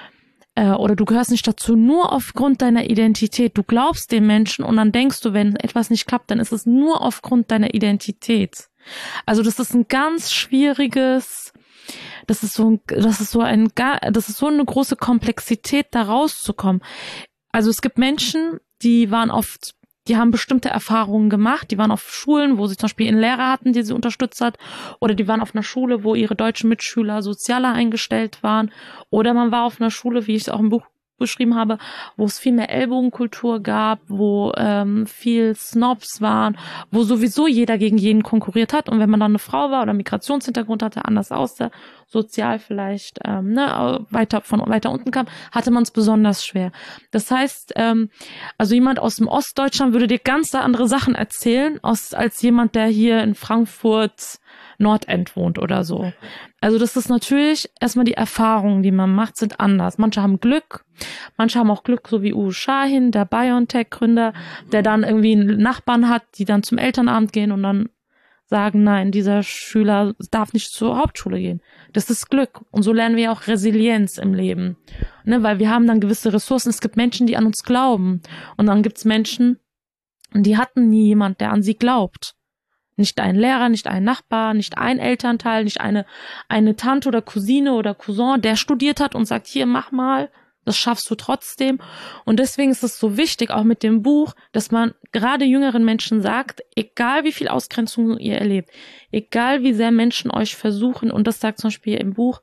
B: äh, oder du gehörst nicht dazu, nur aufgrund deiner Identität. Du glaubst dem Menschen und dann denkst du, wenn etwas nicht klappt, dann ist es nur aufgrund deiner Identität. Also das ist ein ganz schwieriges, das ist so ein, das ist so ein, das ist so eine große Komplexität, da rauszukommen. Also es gibt Menschen, die waren oft, die haben bestimmte Erfahrungen gemacht, die waren auf Schulen, wo sie zum Beispiel einen Lehrer hatten, die sie unterstützt hat, oder die waren auf einer Schule, wo ihre deutschen Mitschüler sozialer eingestellt waren, oder man war auf einer Schule, wie ich es auch im Buch beschrieben habe, wo es viel mehr Ellbogenkultur gab, wo ähm, viel Snobs waren, wo sowieso jeder gegen jeden konkurriert hat, und wenn man dann eine Frau war oder Migrationshintergrund hatte, anders aussah, sozial vielleicht ähm, ne, weiter von weiter unten kam, hatte man es besonders schwer. Das heißt, ähm, also jemand aus dem Ostdeutschland würde dir ganz andere Sachen erzählen, aus, als jemand, der hier in Frankfurt Nordend wohnt oder so. Also das ist natürlich erstmal die Erfahrungen, die man macht, sind anders. Manche haben Glück, manche haben auch Glück, so wie Uwe Shahin, der BioNTech-Gründer, der dann irgendwie einen Nachbarn hat, die dann zum Elternabend gehen und dann sagen, nein, dieser Schüler darf nicht zur Hauptschule gehen. Das ist Glück. Und so lernen wir auch Resilienz im Leben. Ne, weil wir haben dann gewisse Ressourcen. Es gibt Menschen, die an uns glauben. Und dann gibt es Menschen, die hatten nie jemand, der an sie glaubt. Nicht ein Lehrer, nicht ein Nachbar, nicht ein Elternteil, nicht eine, eine Tante oder Cousine oder Cousin, der studiert hat und sagt, hier, mach mal, das schaffst du trotzdem. Und deswegen ist es so wichtig, auch mit dem Buch, dass man gerade jüngeren Menschen sagt, egal wie viel Ausgrenzung ihr erlebt, egal wie sehr Menschen euch versuchen, und das sagt zum Beispiel im Buch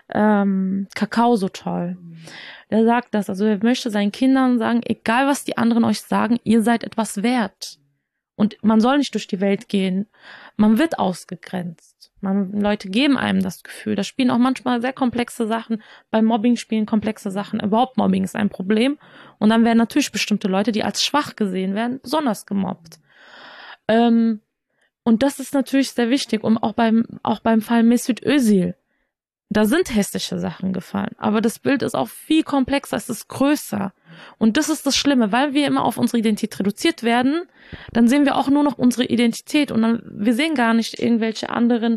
B: ähm, Kakao so toll. Der sagt das, also er möchte seinen Kindern sagen, egal was die anderen euch sagen, ihr seid etwas wert. Und man soll nicht durch die Welt gehen. Man wird ausgegrenzt. Man, Leute geben einem das Gefühl. Da spielen auch manchmal sehr komplexe Sachen. Beim Mobbing spielen komplexe Sachen. Überhaupt Mobbing ist ein Problem. Und dann werden natürlich bestimmte Leute, die als schwach gesehen werden, besonders gemobbt. Ähm, und das ist natürlich sehr wichtig. Und auch beim, auch beim Fall Mesut Özil. Da sind hässliche Sachen gefallen. Aber das Bild ist auch viel komplexer, es ist größer. Und das ist das Schlimme, weil wir immer auf unsere Identität reduziert werden, dann sehen wir auch nur noch unsere Identität und dann, wir sehen gar nicht irgendwelche anderen,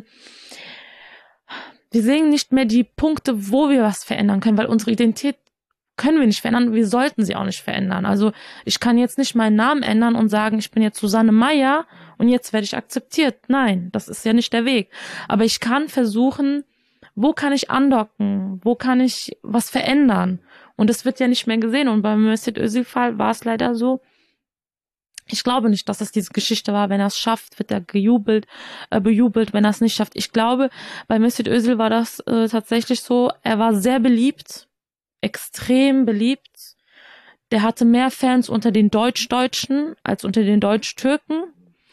B: wir sehen nicht mehr die Punkte, wo wir was verändern können, weil unsere Identität können wir nicht verändern, wir sollten sie auch nicht verändern. Also ich kann jetzt nicht meinen Namen ändern und sagen, ich bin jetzt Susanne Meyer und jetzt werde ich akzeptiert. Nein, das ist ja nicht der Weg. Aber ich kann versuchen, wo kann ich andocken? Wo kann ich was verändern? Und das wird ja nicht mehr gesehen. Und beim Mesut Özil-Fall war es leider so. Ich glaube nicht, dass es diese Geschichte war. Wenn er es schafft, wird er gejubelt, äh, bejubelt. Wenn er es nicht schafft. Ich glaube, bei Mesut Özil war das äh, tatsächlich so. Er war sehr beliebt. Extrem beliebt. Der hatte mehr Fans unter den Deutsch-Deutschen als unter den Deutsch-Türken.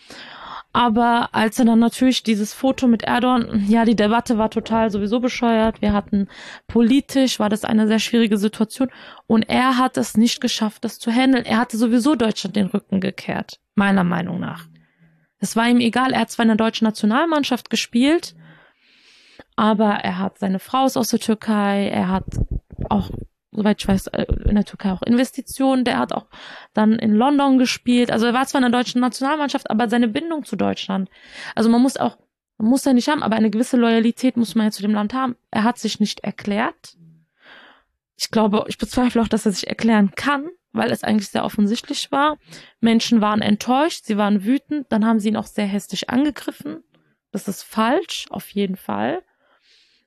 B: Aber als er dann natürlich dieses Foto mit Erdogan, ja, die Debatte war total sowieso bescheuert. Wir hatten politisch, war das eine sehr schwierige Situation. Und er hat es nicht geschafft, das zu handeln. Er hatte sowieso Deutschland den Rücken gekehrt, meiner Meinung nach. Es war ihm egal, er hat zwar in der deutschen Nationalmannschaft gespielt, aber er hat, seine Frau ist aus der Türkei, er hat auch, soweit ich weiß, in der Türkei auch Investitionen. Der hat auch dann in London gespielt. Also er war zwar in der deutschen Nationalmannschaft, aber seine Bindung zu Deutschland. Also man muss auch, man muss ja nicht haben, aber eine gewisse Loyalität muss man ja zu dem Land haben. Er hat sich nicht erklärt. Ich glaube, ich bezweifle auch, dass er sich erklären kann, weil es eigentlich sehr offensichtlich war. Menschen waren enttäuscht, sie waren wütend, dann haben sie ihn auch sehr hässlich angegriffen. Das ist falsch, auf jeden Fall.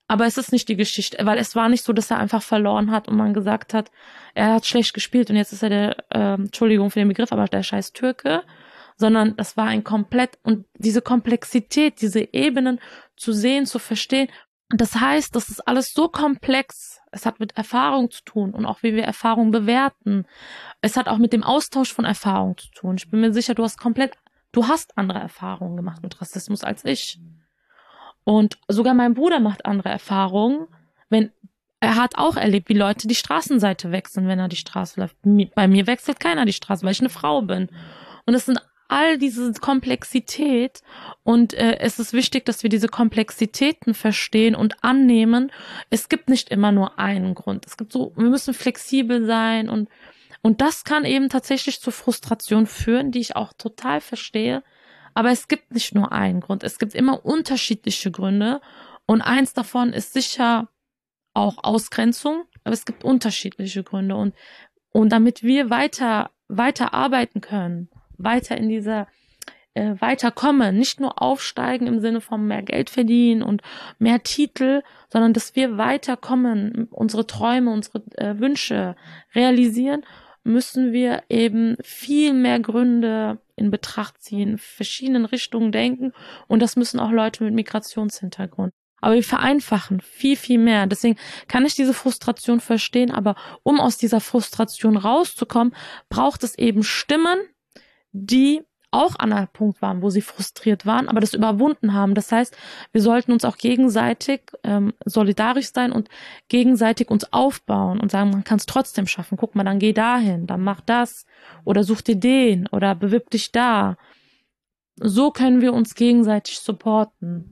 B: Aber es ist nicht die Geschichte, weil es war nicht so, dass er einfach verloren hat und man gesagt hat, er hat schlecht gespielt und jetzt ist er der, äh, Entschuldigung für den Begriff, aber der scheiß Türke, sondern das war ein komplett, und diese Komplexität, diese Ebenen zu sehen, zu verstehen, das heißt, das ist alles so komplex, es hat mit Erfahrung zu tun und auch wie wir Erfahrung bewerten. Es hat auch mit dem Austausch von Erfahrung zu tun. Ich bin mir sicher, du hast komplett, du hast andere Erfahrungen gemacht mit Rassismus als ich. Und sogar mein Bruder macht andere Erfahrungen, wenn er hat auch erlebt, wie Leute die Straßenseite wechseln, wenn er die Straße läuft. Bei mir wechselt keiner die Straße, weil ich eine Frau bin. Und es sind all diese Komplexität und äh, es ist wichtig, dass wir diese Komplexitäten verstehen und annehmen. Es gibt nicht immer nur einen Grund. Es gibt so, wir müssen flexibel sein und und das kann eben tatsächlich zur Frustration führen, die ich auch total verstehe. Aber es gibt nicht nur einen Grund. Es gibt immer unterschiedliche Gründe. Und eins davon ist sicher auch Ausgrenzung. Aber es gibt unterschiedliche Gründe. Und, und damit wir weiter, weiter arbeiten können, weiter in dieser, äh, weiterkommen, nicht nur aufsteigen im Sinne von mehr Geld verdienen und mehr Titel, sondern dass wir weiterkommen, unsere Träume, unsere äh, Wünsche realisieren, müssen wir eben viel mehr Gründe in Betracht ziehen, in verschiedenen Richtungen denken und das müssen auch Leute mit Migrationshintergrund. Aber wir vereinfachen viel, viel mehr. Deswegen kann ich diese Frustration verstehen, aber um aus dieser Frustration rauszukommen, braucht es eben Stimmen, die auch an einem Punkt waren, wo sie frustriert waren, aber das überwunden haben. Das heißt, wir sollten uns auch gegenseitig ähm, solidarisch sein und gegenseitig uns aufbauen und sagen, man kann es trotzdem schaffen. Guck mal, dann geh dahin, dann mach das oder such dir den oder bewirb dich da. So können wir uns gegenseitig supporten.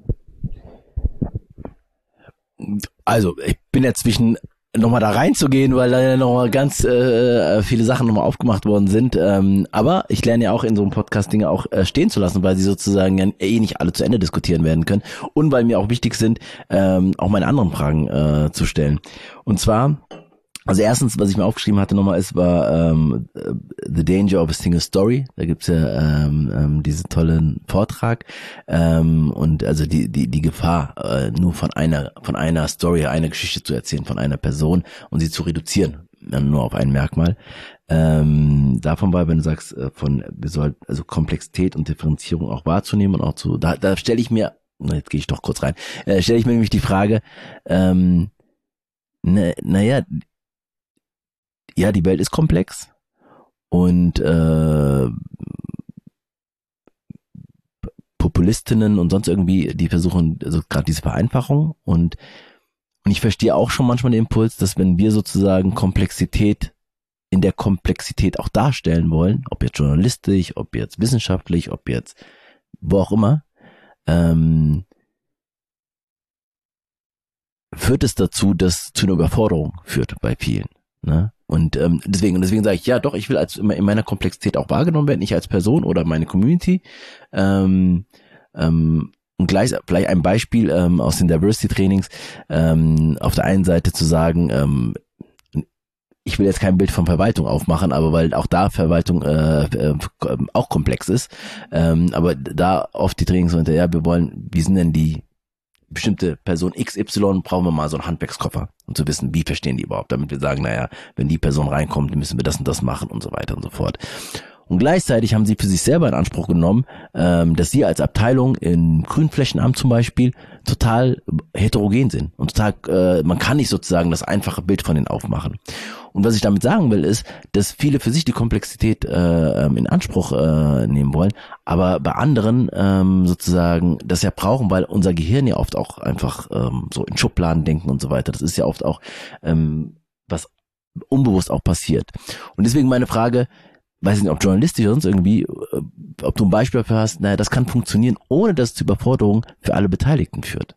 A: Also, ich bin ja zwischen nochmal da reinzugehen, weil da ja noch ganz äh, viele Sachen nochmal aufgemacht worden sind. Ähm, aber ich lerne ja auch in so einem Podcast Dinge auch äh, stehen zu lassen, weil sie sozusagen ja eh nicht alle zu Ende diskutieren werden können und weil mir auch wichtig sind, ähm, auch meine anderen Fragen äh, zu stellen. Und zwar, also erstens, was ich mir aufgeschrieben hatte nochmal ist, war ähm, The Danger of a Single Story. Da gibt's ja ähm, ähm, diesen tollen Vortrag ähm, und also die die die Gefahr, äh, nur von einer von einer Story, einer Geschichte zu erzählen, von einer Person und sie zu reduzieren, dann nur auf ein Merkmal. Ähm, davon war, wenn du sagst, äh, von wir sollten also Komplexität und Differenzierung auch wahrzunehmen und auch zu, da, da stelle ich mir, na, jetzt gehe ich doch kurz rein, äh, stelle ich mir nämlich die Frage, ähm, na, naja, ja, die Welt ist komplex und äh, Populistinnen und sonst irgendwie, die versuchen also gerade diese Vereinfachung und, und ich verstehe auch schon manchmal den Impuls, dass wenn wir sozusagen Komplexität in der Komplexität auch darstellen wollen, ob jetzt journalistisch, ob jetzt wissenschaftlich, ob jetzt wo auch immer, ähm, führt es dazu, dass zu einer Überforderung führt bei vielen, ne? Und ähm, deswegen, und deswegen sage ich, ja doch, ich will als in meiner Komplexität auch wahrgenommen werden, ich als Person oder meine Community. Ähm, ähm, und gleich vielleicht ein Beispiel ähm, aus den Diversity-Trainings, ähm, auf der einen Seite zu sagen, ähm, ich will jetzt kein Bild von Verwaltung aufmachen, aber weil auch da Verwaltung äh, äh, auch komplex ist, ähm, aber da oft die Trainings sind, ja, wir wollen, wie sind denn die bestimmte Person X Y, brauchen wir mal so einen Handwerkskoffer, um zu wissen, wie verstehen die überhaupt, damit wir sagen, naja, wenn die Person reinkommt, dann müssen wir das und das machen und so weiter und so fort. Und gleichzeitig haben sie für sich selber in Anspruch genommen, ähm, dass sie als Abteilung im Grünflächenamt zum Beispiel total heterogen sind und total, äh, man kann nicht sozusagen das einfache Bild von denen aufmachen. Und was ich damit sagen will, ist, dass viele für sich die Komplexität äh, in Anspruch äh, nehmen wollen, aber bei anderen ähm, sozusagen das ja brauchen, weil unser Gehirn ja oft auch einfach ähm, so in Schubladen denken und so weiter. Das ist ja oft auch ähm, was unbewusst auch passiert. Und deswegen meine Frage, weiß nicht, ob journalistisch oder sonst irgendwie, ob du ein Beispiel dafür hast, naja, das kann funktionieren, ohne dass es zu Überforderung für alle Beteiligten führt.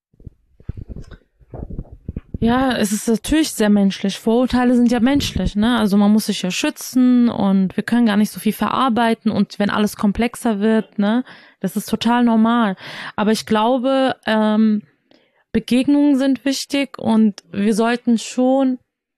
B: Ja, es ist natürlich sehr menschlich. Vorurteile sind ja menschlich, ne? Also man muss sich ja schützen und wir können gar nicht so viel verarbeiten und wenn alles komplexer wird, ne, das ist total normal. Aber ich glaube, ähm, Begegnungen sind wichtig und wir sollten schon,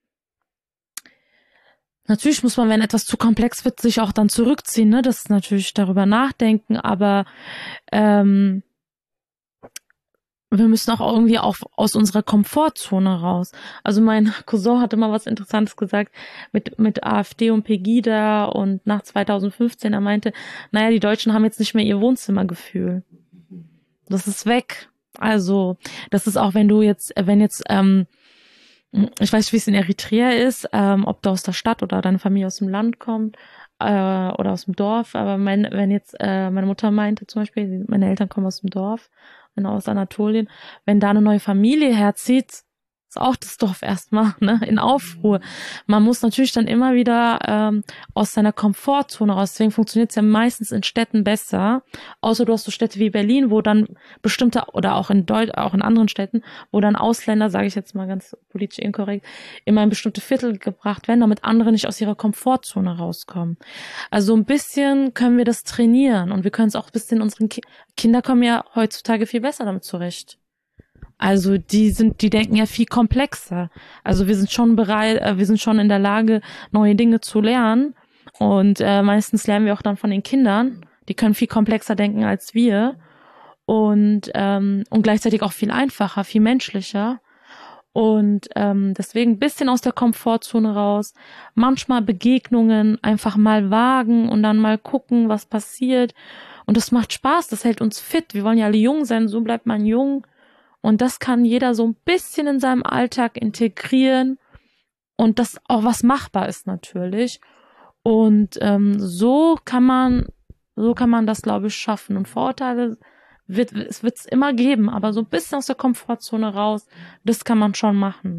B: natürlich muss man, wenn etwas zu komplex wird, sich auch dann zurückziehen, ne? Das ist natürlich darüber nachdenken, aber ähm, wir müssen auch irgendwie auf, aus unserer Komfortzone raus. Also mein Cousin hatte mal was Interessantes gesagt mit, mit AfD und Pegida und nach zweitausendfünfzehn, er meinte, naja, die Deutschen haben jetzt nicht mehr ihr Wohnzimmergefühl. Das ist weg. Also, das ist auch, wenn du jetzt, wenn jetzt, ähm, ich weiß nicht, wie es in Eritrea ist, ähm, ob du aus der Stadt oder deine Familie aus dem Land kommt, äh, oder aus dem Dorf, aber mein, wenn jetzt, äh, meine Mutter meinte zum Beispiel, meine Eltern kommen aus dem Dorf, aus Anatolien, wenn da eine neue Familie herzieht, ist auch das Dorf erstmal, ne, in Aufruhr. Man muss natürlich dann immer wieder ähm, aus seiner Komfortzone raus. Deswegen funktioniert es ja meistens in Städten besser. Außer du hast so Städte wie Berlin, wo dann bestimmte, oder auch in Deut auch in anderen Städten, wo dann Ausländer, sage ich jetzt mal ganz politisch inkorrekt, immer in bestimmte Viertel gebracht werden, damit andere nicht aus ihrer Komfortzone rauskommen. Also ein bisschen können wir das trainieren und wir können es auch ein bisschen, unseren Ki- Kinder kommen ja heutzutage viel besser damit zurecht. Also die sind, die denken ja viel komplexer. Also wir sind schon bereit, äh, wir sind schon in der Lage, neue Dinge zu lernen. Und äh, meistens lernen wir auch dann von den Kindern. Die können viel komplexer denken als wir. Und ähm, und gleichzeitig auch viel einfacher, viel menschlicher. Und ähm, deswegen ein bisschen aus der Komfortzone raus. Manchmal Begegnungen einfach mal wagen und dann mal gucken, was passiert. Und das macht Spaß, das hält uns fit. Wir wollen ja alle jung sein, so bleibt man jung. Und das kann jeder so ein bisschen in seinem Alltag integrieren und das auch was machbar ist natürlich. Und ähm, so kann man, so kann man das, glaube ich, schaffen. Und Vorurteile wird es wird's immer geben, aber so ein bisschen aus der Komfortzone raus, das kann man schon machen.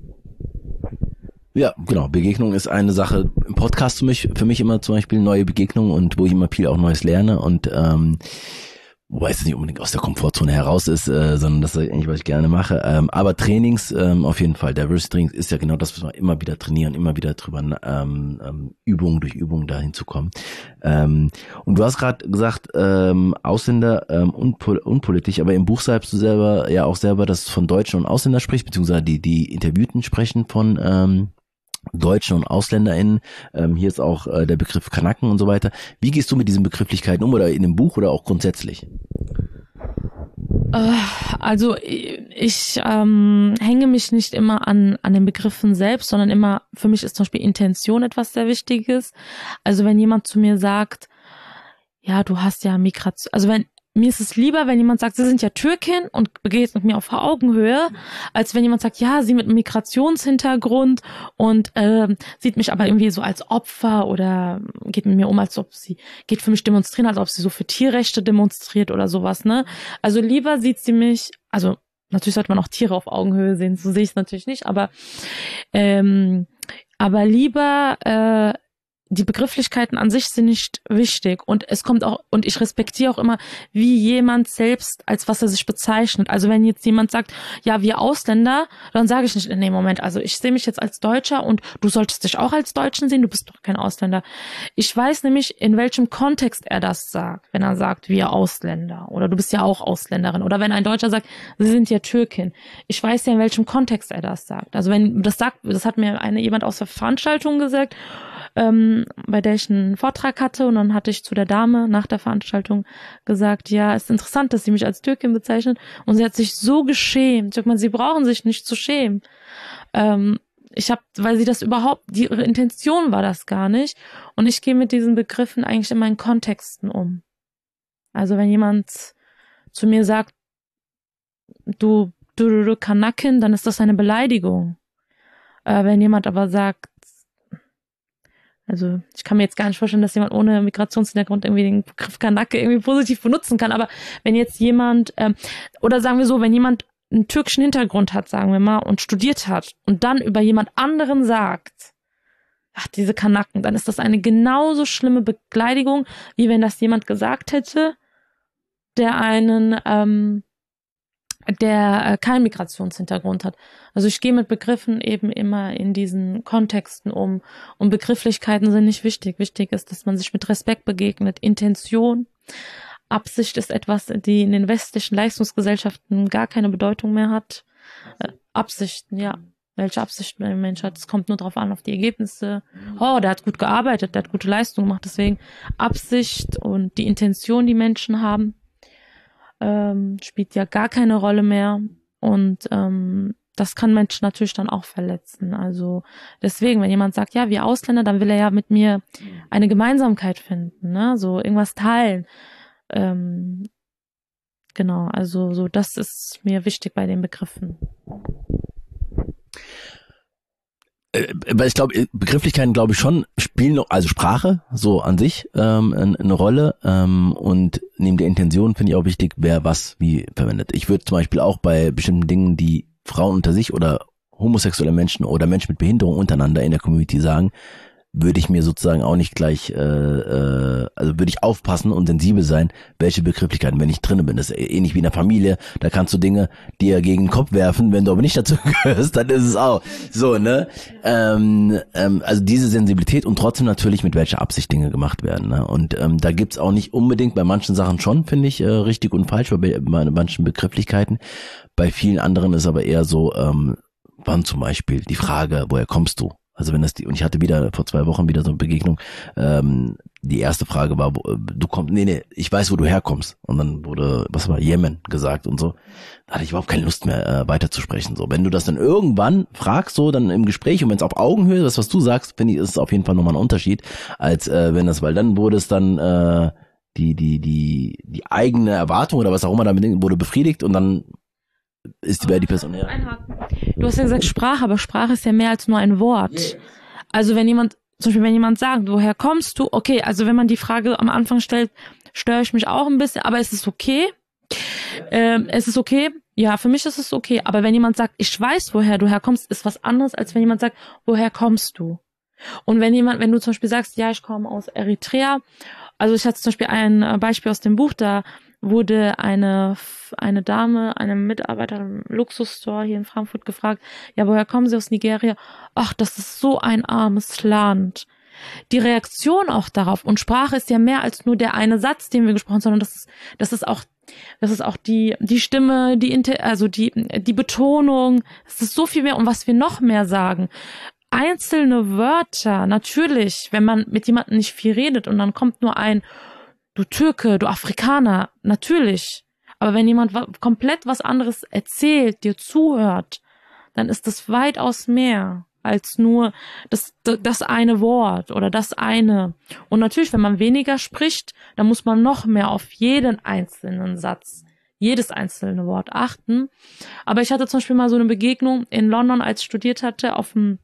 A: Ja, genau. Begegnung ist eine Sache. Im Podcast für mich, für mich immer zum Beispiel neue Begegnungen und wo ich immer viel auch Neues lerne und ähm, wobei es nicht unbedingt aus der Komfortzone heraus ist, äh, sondern das ist eigentlich, was ich gerne mache. Ähm, aber Trainings ähm, auf jeden Fall. Diversity Trainings ist ja genau das, was wir immer wieder trainieren, immer wieder drüber ähm, ähm, Übung durch Übung dahin zu kommen. Ähm, und du hast gerade gesagt, ähm, Ausländer ähm, unpol- unpolitisch, aber im Buch sagst du selber ja auch selber, dass es von Deutschen und Ausländern spricht, beziehungsweise die die Interviewten sprechen von ähm, Deutschen und AusländerInnen. Ähm, hier ist auch äh, der Begriff Kanaken und so weiter. Wie gehst du mit diesen Begrifflichkeiten um oder in dem Buch oder auch grundsätzlich?
B: Also ich ähm, hänge mich nicht immer an an den Begriffen selbst, sondern immer, für mich ist zum Beispiel Intention etwas sehr Wichtiges. Also wenn jemand zu mir sagt, ja, du hast ja Migration, also wenn mir ist es lieber, wenn jemand sagt, sie sind ja Türkin und begegnet mit mir auf Augenhöhe, als wenn jemand sagt, ja, sie mit einem Migrationshintergrund und äh, sieht mich aber irgendwie so als Opfer oder geht mit mir um, als ob sie, geht für mich demonstrieren, als ob sie so für Tierrechte demonstriert oder sowas, ne? Also lieber sieht sie mich, also natürlich sollte man auch Tiere auf Augenhöhe sehen, so sehe ich es natürlich nicht, aber ähm, aber lieber äh, die Begrifflichkeiten an sich sind nicht wichtig und es kommt auch, und ich respektiere auch immer, wie jemand selbst, als was er sich bezeichnet. Also wenn jetzt jemand sagt, ja, wir Ausländer, dann sage ich nicht, nee, Moment, also ich sehe mich jetzt als Deutscher und du solltest dich auch als Deutschen sehen, du bist doch kein Ausländer. Ich weiß nämlich, in welchem Kontext er das sagt, wenn er sagt, wir Ausländer oder du bist ja auch Ausländerin oder wenn ein Deutscher sagt, sie sind ja Türkin. Ich weiß ja, in welchem Kontext er das sagt. Also wenn das sagt, das hat mir eine jemand aus der Veranstaltung gesagt, ähm, bei der ich einen Vortrag hatte und dann hatte ich zu der Dame nach der Veranstaltung gesagt, ja, es ist interessant, dass sie mich als Türkin bezeichnet und sie hat sich so geschämt. Ich meine, sie brauchen sich nicht zu schämen. Ähm, ich habe, weil sie das überhaupt, die, ihre Intention war das gar nicht und ich gehe mit diesen Begriffen eigentlich in meinen Kontexten um. Also wenn jemand zu mir sagt, du, du, du, du Kanakin, dann ist das eine Beleidigung. Äh, wenn jemand aber sagt, also ich kann mir jetzt gar nicht vorstellen, dass jemand ohne Migrationshintergrund irgendwie den Begriff Kanake irgendwie positiv benutzen kann, aber wenn jetzt jemand, ähm, oder sagen wir so, wenn jemand einen türkischen Hintergrund hat, sagen wir mal, und studiert hat und dann über jemand anderen sagt, ach, diese Kanaken, dann ist das eine genauso schlimme Beleidigung, wie wenn das jemand gesagt hätte, der einen, ähm, der äh, keinen Migrationshintergrund hat. Also ich gehe mit Begriffen eben immer in diesen Kontexten um und Begrifflichkeiten sind nicht wichtig. Wichtig ist, dass man sich mit Respekt begegnet. Intention, Absicht ist etwas, die in den westlichen Leistungsgesellschaften gar keine Bedeutung mehr hat. Äh, Absichten, ja. Welche Absichten ein Mensch hat, es kommt nur darauf an, auf die Ergebnisse. Oh, der hat gut gearbeitet, der hat gute Leistung gemacht. Deswegen Absicht und die Intention, die Menschen haben. ähm, spielt ja gar keine Rolle mehr. Und ähm, das kann Menschen natürlich dann auch verletzen. Also deswegen, wenn jemand sagt, ja, wir Ausländer, dann will er ja mit mir eine Gemeinsamkeit finden, ne? So irgendwas teilen. Ähm, genau, also so das ist mir wichtig bei den Begriffen.
A: Aber ich glaube, Begrifflichkeiten, glaube ich, schon spielen noch, also Sprache so an sich ähm, eine Rolle ähm, und neben der Intention finde ich auch wichtig, wer was wie verwendet. Ich würde zum Beispiel auch bei bestimmten Dingen, die Frauen unter sich oder homosexuelle Menschen oder Menschen mit Behinderung untereinander in der Community sagen, würde ich mir sozusagen auch nicht gleich, äh, äh, also würde ich aufpassen und sensibel sein, welche Begrifflichkeiten, wenn ich drinne bin. Das ist ähnlich wie in der Familie, da kannst du Dinge dir gegen den Kopf werfen, wenn du aber nicht dazu gehörst, dann ist es auch so, ne? Ähm, ähm, also diese Sensibilität und trotzdem natürlich mit welcher Absicht Dinge gemacht werden, ne? Und ähm, da gibt's auch nicht unbedingt bei manchen Sachen schon, finde ich, äh, richtig und falsch, bei, bei manchen Begrifflichkeiten. Bei vielen anderen ist aber eher so, ähm, wann zum Beispiel die Frage, woher kommst du? Also wenn das die, und ich hatte wieder vor zwei Wochen wieder so eine Begegnung, ähm, die erste Frage war, wo, du kommst, nee, nee, ich weiß, wo du herkommst. Und dann wurde, was war, Jemen gesagt und so. Da hatte ich überhaupt keine Lust mehr, äh, weiterzusprechen. So, wenn du das dann irgendwann fragst, so dann im Gespräch und wenn es auf Augenhöhe ist, was du sagst, finde ich, ist es auf jeden Fall nochmal ein Unterschied, als äh, wenn das, weil dann wurde es dann äh, die, die, die, die eigene Erwartung oder was auch immer damit wurde befriedigt und dann ist die, die Person, ja.
B: Du hast ja gesagt Sprache, aber Sprache ist ja mehr als nur ein Wort. Yeah. Also wenn jemand, zum Beispiel wenn jemand sagt, woher kommst du? Okay, also wenn man die Frage am Anfang stellt, störe ich mich auch ein bisschen, aber es ist okay. Ähm, es ist okay. Ja, für mich ist es okay. Aber wenn jemand sagt, ich weiß, woher du herkommst, ist was anderes, als wenn jemand sagt, woher kommst du? Und wenn jemand, wenn du zum Beispiel sagst, ja, ich komme aus Eritrea, also ich hatte zum Beispiel ein Beispiel aus dem Buch, da wurde eine eine Dame, eine Mitarbeiterin im Luxusstore hier in Frankfurt gefragt, ja, woher kommen Sie aus Nigeria? Ach, das ist so ein armes Land. Die Reaktion auch darauf, und Sprache ist ja mehr als nur der eine Satz, den wir gesprochen haben, sondern das ist, das ist auch, das ist auch die, die Stimme, die, also die, die Betonung, es ist so viel mehr, und was wir noch mehr sagen. Einzelne Wörter, natürlich, wenn man mit jemandem nicht viel redet und dann kommt nur ein, du Türke, du Afrikaner, natürlich. Aber wenn jemand komplett was anderes erzählt, dir zuhört, dann ist das weitaus mehr als nur das, das eine Wort oder das eine. Und natürlich, wenn man weniger spricht, dann muss man noch mehr auf jeden einzelnen Satz, jedes einzelne Wort achten. Aber ich hatte zum Beispiel mal so eine Begegnung in London, als ich studiert hatte, auf dem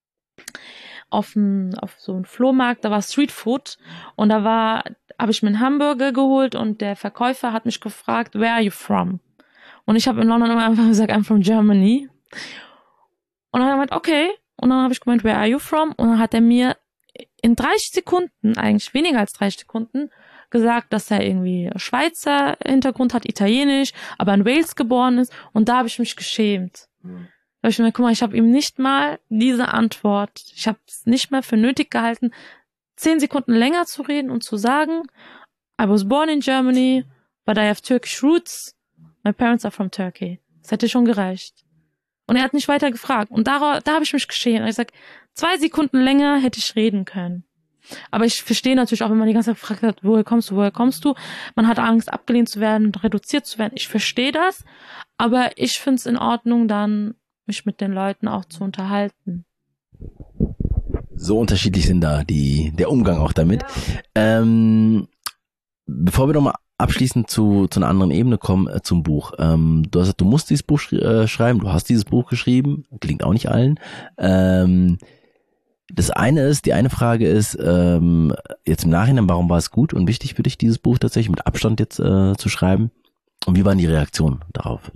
B: auf, dem, auf so einem Flohmarkt, da war Streetfood und da war, habe ich mir einen Hamburger geholt und der Verkäufer hat mich gefragt, where are you from? Und ich habe in London immer einfach gesagt, I'm from Germany. Und dann hat er gemeint, okay. Und dann habe ich gemeint, where are you from? Und dann hat er mir in dreißig Sekunden, eigentlich weniger als dreißig Sekunden, gesagt, dass er irgendwie Schweizer Hintergrund hat, Italienisch, aber in Wales geboren ist. Und da habe ich mich geschämt. Mhm. Da habe ich mir gedacht, guck mal, ich habe ihm nicht mal diese Antwort, ich habe es nicht mehr für nötig gehalten, zehn Sekunden länger zu reden und zu sagen, I was born in Germany, but I have Turkish roots. My parents are from Turkey. Das hätte schon gereicht. Und er hat nicht weiter gefragt. Und da, da habe ich mich geschämt. Ich sag, zwei Sekunden länger hätte ich reden können. Aber ich verstehe natürlich auch, wenn man die ganze Zeit gefragt hat, woher kommst du, woher kommst du? Man hat Angst, abgelehnt zu werden und reduziert zu werden. Ich verstehe das. Aber ich finde es in Ordnung, dann mich mit den Leuten auch zu unterhalten.
A: So unterschiedlich sind da die der Umgang auch damit. Ja. Ähm, bevor wir nochmal abschließend zu zu einer anderen Ebene kommen, äh, zum Buch. Ähm, du hast gesagt, du musst dieses Buch sch- äh, schreiben, du hast dieses Buch geschrieben, klingt auch nicht allen. Ähm, das eine ist, die eine Frage ist, ähm, jetzt im Nachhinein, warum war es gut und wichtig für dich, dieses Buch tatsächlich mit Abstand jetzt äh, zu schreiben? Und wie waren die Reaktionen darauf?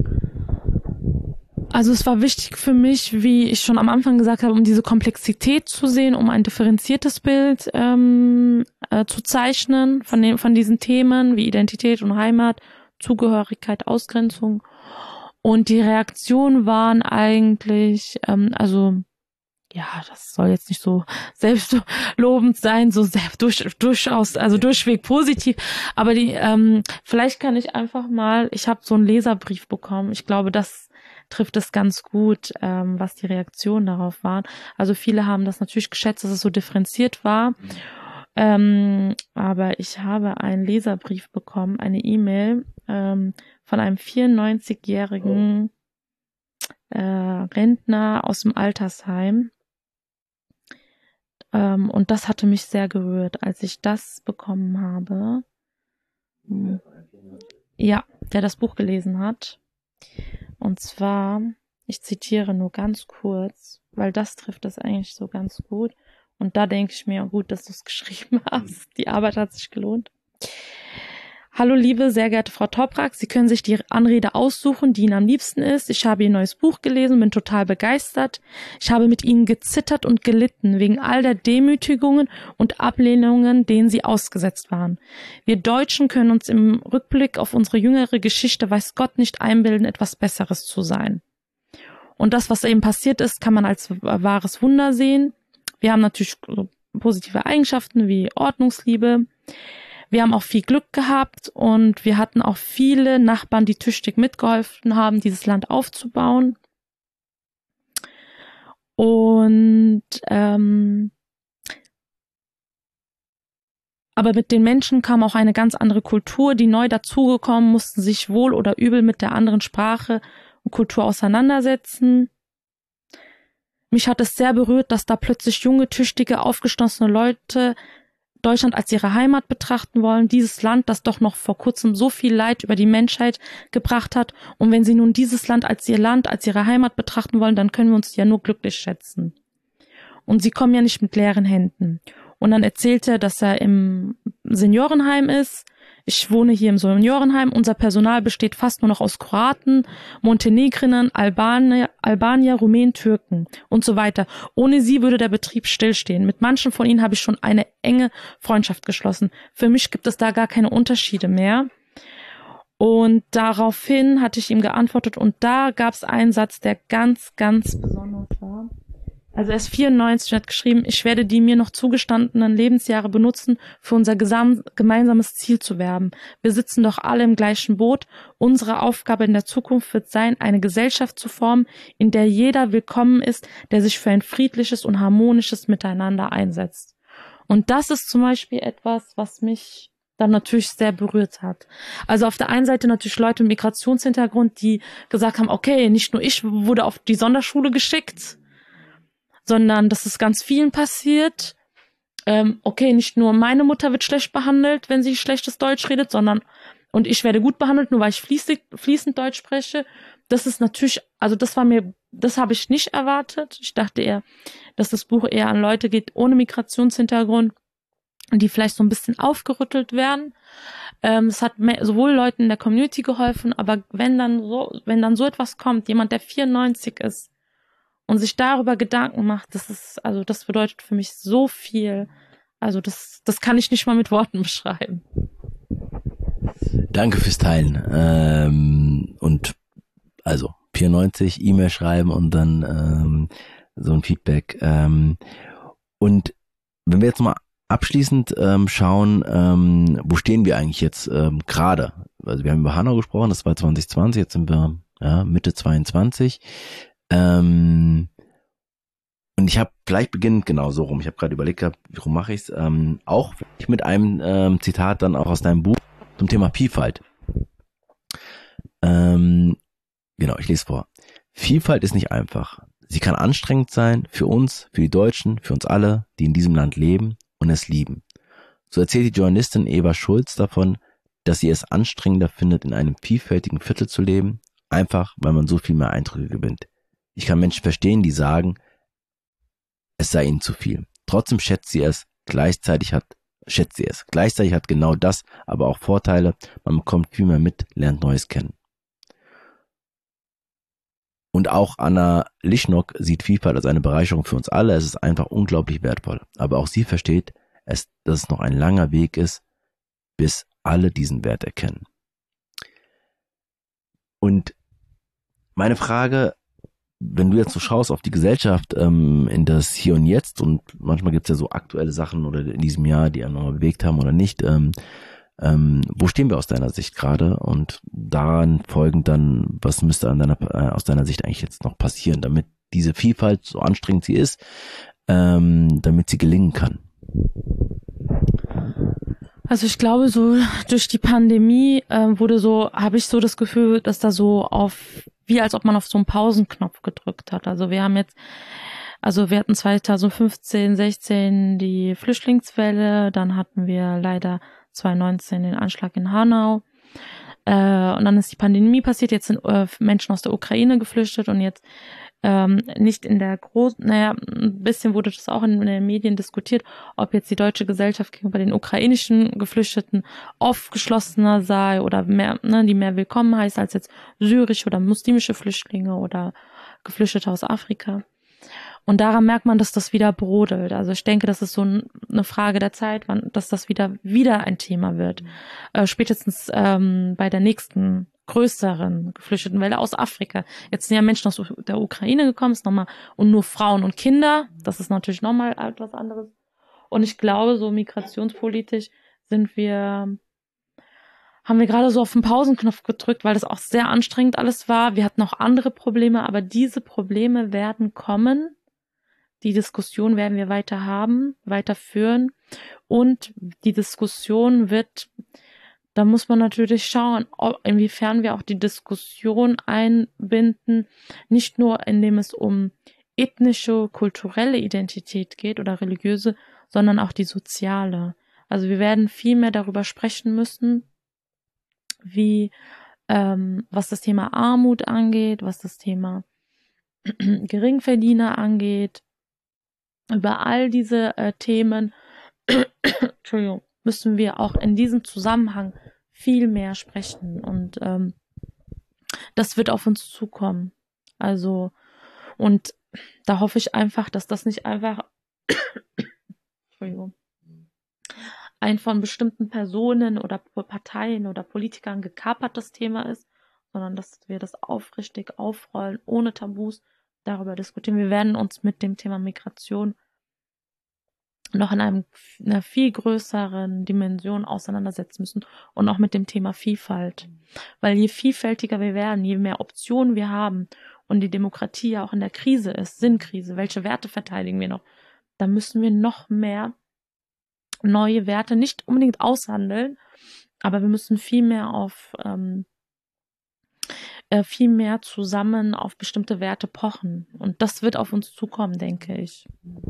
B: Also es war wichtig für mich, wie ich schon am Anfang gesagt habe, um diese Komplexität zu sehen, um ein differenziertes Bild ähm, äh, zu zeichnen von, dem, von diesen Themen wie Identität und Heimat, Zugehörigkeit, Ausgrenzung. Und die Reaktionen waren eigentlich, ähm, also ja, das soll jetzt nicht so selbstlobend sein, so selbst, durch, durchaus, also durchweg positiv. Aber die, ähm, vielleicht kann ich einfach mal, ich habe so einen Leserbrief bekommen. Ich glaube, das trifft es ganz gut, ähm, was die Reaktionen darauf waren. Also viele haben das natürlich geschätzt, dass es so differenziert war. Ähm, aber ich habe einen Leserbrief bekommen, eine E-Mail ähm, von einem vierundneunzigjährigen äh, Rentner aus dem Altersheim. Ähm, und das hatte mich sehr gerührt, als ich das bekommen habe. Ja, der das Buch gelesen hat. Und zwar, ich zitiere nur ganz kurz, weil das trifft das eigentlich so ganz gut. Und da denke ich mir, gut, dass du es geschrieben hast. Die Arbeit hat sich gelohnt. Hallo liebe, sehr geehrte Frau Toprak, Sie können sich die Anrede aussuchen, die Ihnen am liebsten ist. Ich habe Ihr neues Buch gelesen, bin total begeistert. Ich habe mit Ihnen gezittert und gelitten, wegen all der Demütigungen und Ablehnungen, denen Sie ausgesetzt waren. Wir Deutschen können uns im Rückblick auf unsere jüngere Geschichte, weiß Gott, nicht einbilden, etwas Besseres zu sein. Und das, was eben passiert ist, kann man als wahres Wunder sehen. Wir haben natürlich positive Eigenschaften wie Ordnungsliebe. Wir haben auch viel Glück gehabt und wir hatten auch viele Nachbarn, die tüchtig mitgeholfen haben, dieses Land aufzubauen. Und ähm, aber mit den Menschen kam auch eine ganz andere Kultur, die neu dazugekommen, mussten sich wohl oder übel mit der anderen Sprache und Kultur auseinandersetzen. Mich hat es sehr berührt, dass da plötzlich junge, tüchtige, aufgeschlossene Leute Deutschland als ihre Heimat betrachten wollen, dieses Land, das doch noch vor kurzem so viel Leid über die Menschheit gebracht hat. Und wenn sie nun dieses Land als ihr Land, als ihre Heimat betrachten wollen, dann können wir uns ja nur glücklich schätzen. Und sie kommen ja nicht mit leeren Händen. Und dann erzählt er, dass er im Seniorenheim ist. Ich wohne hier im Seniorenheim. Unser Personal besteht fast nur noch aus Kroaten, Montenegrinern, Albanier, Albanier, Rumänen, Türken und so weiter. Ohne sie würde der Betrieb stillstehen. Mit manchen von ihnen habe ich schon eine enge Freundschaft geschlossen. Für mich gibt es da gar keine Unterschiede mehr. Und daraufhin hatte ich ihm geantwortet und da gab es einen Satz, der ganz, ganz besonders war. Also er ist vierundneunzig und hat geschrieben, ich werde die mir noch zugestandenen Lebensjahre benutzen, für unser gesam- gemeinsames Ziel zu werben. Wir sitzen doch alle im gleichen Boot. Unsere Aufgabe in der Zukunft wird sein, eine Gesellschaft zu formen, in der jeder willkommen ist, der sich für ein friedliches und harmonisches Miteinander einsetzt. Und das ist zum Beispiel etwas, was mich dann natürlich sehr berührt hat. Also auf der einen Seite natürlich Leute mit Migrationshintergrund, die gesagt haben, okay, nicht nur ich wurde auf die Sonderschule geschickt, sondern dass es ganz vielen passiert. Ähm, okay, nicht nur meine Mutter wird schlecht behandelt, wenn sie schlechtes Deutsch redet, sondern und ich werde gut behandelt, nur weil ich fließend, fließend Deutsch spreche. Das ist natürlich, also das war mir, das habe ich nicht erwartet. Ich dachte eher, dass das Buch eher an Leute geht ohne Migrationshintergrund, die vielleicht so ein bisschen aufgerüttelt werden. Ähm, es hat mehr, sowohl Leuten in der Community geholfen, aber wenn dann so, wenn dann so etwas kommt, jemand, der vierundneunzig ist, und sich darüber Gedanken macht, das ist, also das bedeutet für mich so viel. Also das, das kann ich nicht mal mit Worten beschreiben.
A: Danke fürs Teilen. Ähm, und also vierundneunzig, E-Mail schreiben und dann ähm, so ein Feedback. Ähm, und wenn wir jetzt mal abschließend ähm, schauen, ähm, wo stehen wir eigentlich jetzt ähm, gerade? Also wir haben über Hanau gesprochen, das war zwanzig zwanzig, jetzt sind wir ja, Mitte zweiundzwanzig. Ähm, und ich habe gleich beginnend genau so rum. Ich habe gerade überlegt gehabt, warum mache ich's? Ähm, auch mit einem ähm, Zitat dann auch aus deinem Buch zum Thema Vielfalt. Ähm, genau, ich lese vor. Vielfalt ist nicht einfach. Sie kann anstrengend sein für uns, für die Deutschen, für uns alle, die in diesem Land leben und es lieben. So erzählt die Journalistin Eva Schulz davon, dass sie es anstrengender findet, in einem vielfältigen Viertel zu leben, einfach weil man so viel mehr Eindrücke gewinnt. Ich kann Menschen verstehen, die sagen, es sei ihnen zu viel. Trotzdem schätzt sie es, gleichzeitig hat, schätzt sie es. Gleichzeitig hat genau das aber auch Vorteile. Man bekommt viel mehr mit, lernt Neues kennen. Und auch Anna Lischnock sieht Vielfalt als eine Bereicherung für uns alle. Es ist einfach unglaublich wertvoll. Aber auch sie versteht, es, dass es noch ein langer Weg ist, bis alle diesen Wert erkennen. Und meine Frage, wenn du jetzt so schaust auf die Gesellschaft, ähm, in das Hier und Jetzt, und manchmal gibt es ja so aktuelle Sachen oder in diesem Jahr, die einen nochmal bewegt haben oder nicht, ähm, ähm, wo stehen wir aus deiner Sicht gerade? Und daran folgend dann, was müsste an deiner, äh, aus deiner Sicht eigentlich jetzt noch passieren, damit diese Vielfalt, so anstrengend sie ist, ähm, damit sie gelingen kann?
B: Also ich glaube, so durch die Pandemie äh, wurde so, habe ich so das Gefühl, dass da so auf, wie als ob man auf so einen Pausenknopf gedrückt hat. Also wir haben jetzt, also wir hatten zwanzig fünfzehn, sechzehn die Flüchtlingswelle, dann hatten wir leider zwanzig neunzehn den Anschlag in Hanau. Äh, und dann ist die Pandemie passiert, jetzt sind äh, Menschen aus der Ukraine geflüchtet und jetzt ähm, nicht in der großen, naja, ein bisschen wurde das auch in, in den Medien diskutiert, ob jetzt die deutsche Gesellschaft gegenüber den ukrainischen Geflüchteten aufgeschlossener sei oder mehr, ne, die mehr willkommen heißt als jetzt syrische oder muslimische Flüchtlinge oder Geflüchtete aus Afrika. Und daran merkt man, dass das wieder brodelt. Also ich denke, das ist so eine Frage der Zeit, wann, dass das wieder wieder ein Thema wird. Mhm. Äh, spätestens ähm, bei der nächsten größeren Geflüchtetenwelle aus Afrika. Jetzt sind ja Menschen aus der Ukraine gekommen, ist nochmal, und nur Frauen und Kinder. Das ist natürlich nochmal etwas anderes. Und ich glaube, so migrationspolitisch sind wir, haben wir gerade so auf den Pausenknopf gedrückt, weil das auch sehr anstrengend alles war. Wir hatten auch andere Probleme, aber diese Probleme werden kommen. Die Diskussion werden wir weiter haben, weiter führen. Und die Diskussion wird, da muss man natürlich schauen, inwiefern wir auch die Diskussion einbinden, nicht nur indem es um ethnische, kulturelle Identität geht oder religiöse, sondern auch die soziale. Also wir werden viel mehr darüber sprechen müssen, wie ähm, was das Thema Armut angeht, was das Thema Geringverdiener angeht. Über all diese äh, Themen Entschuldigung, müssen wir auch in diesem Zusammenhang viel mehr sprechen. Und ähm, das wird auf uns zukommen. Also, und da hoffe ich einfach, dass das nicht einfach Entschuldigung, ein von bestimmten Personen oder Parteien oder Politikern gekapertes Thema ist, sondern dass wir das aufrichtig aufrollen, ohne Tabus darüber diskutieren. Wir werden uns mit dem Thema Migration noch in einem, einer viel größeren Dimension auseinandersetzen müssen und auch mit dem Thema Vielfalt. Weil je vielfältiger wir werden, je mehr Optionen wir haben und die Demokratie ja auch in der Krise ist, Sinnkrise, welche Werte verteidigen wir noch, da müssen wir noch mehr neue Werte nicht unbedingt aushandeln, aber wir müssen viel mehr auf ähm, äh, viel mehr zusammen auf bestimmte Werte pochen. Und das wird auf uns zukommen, denke ich.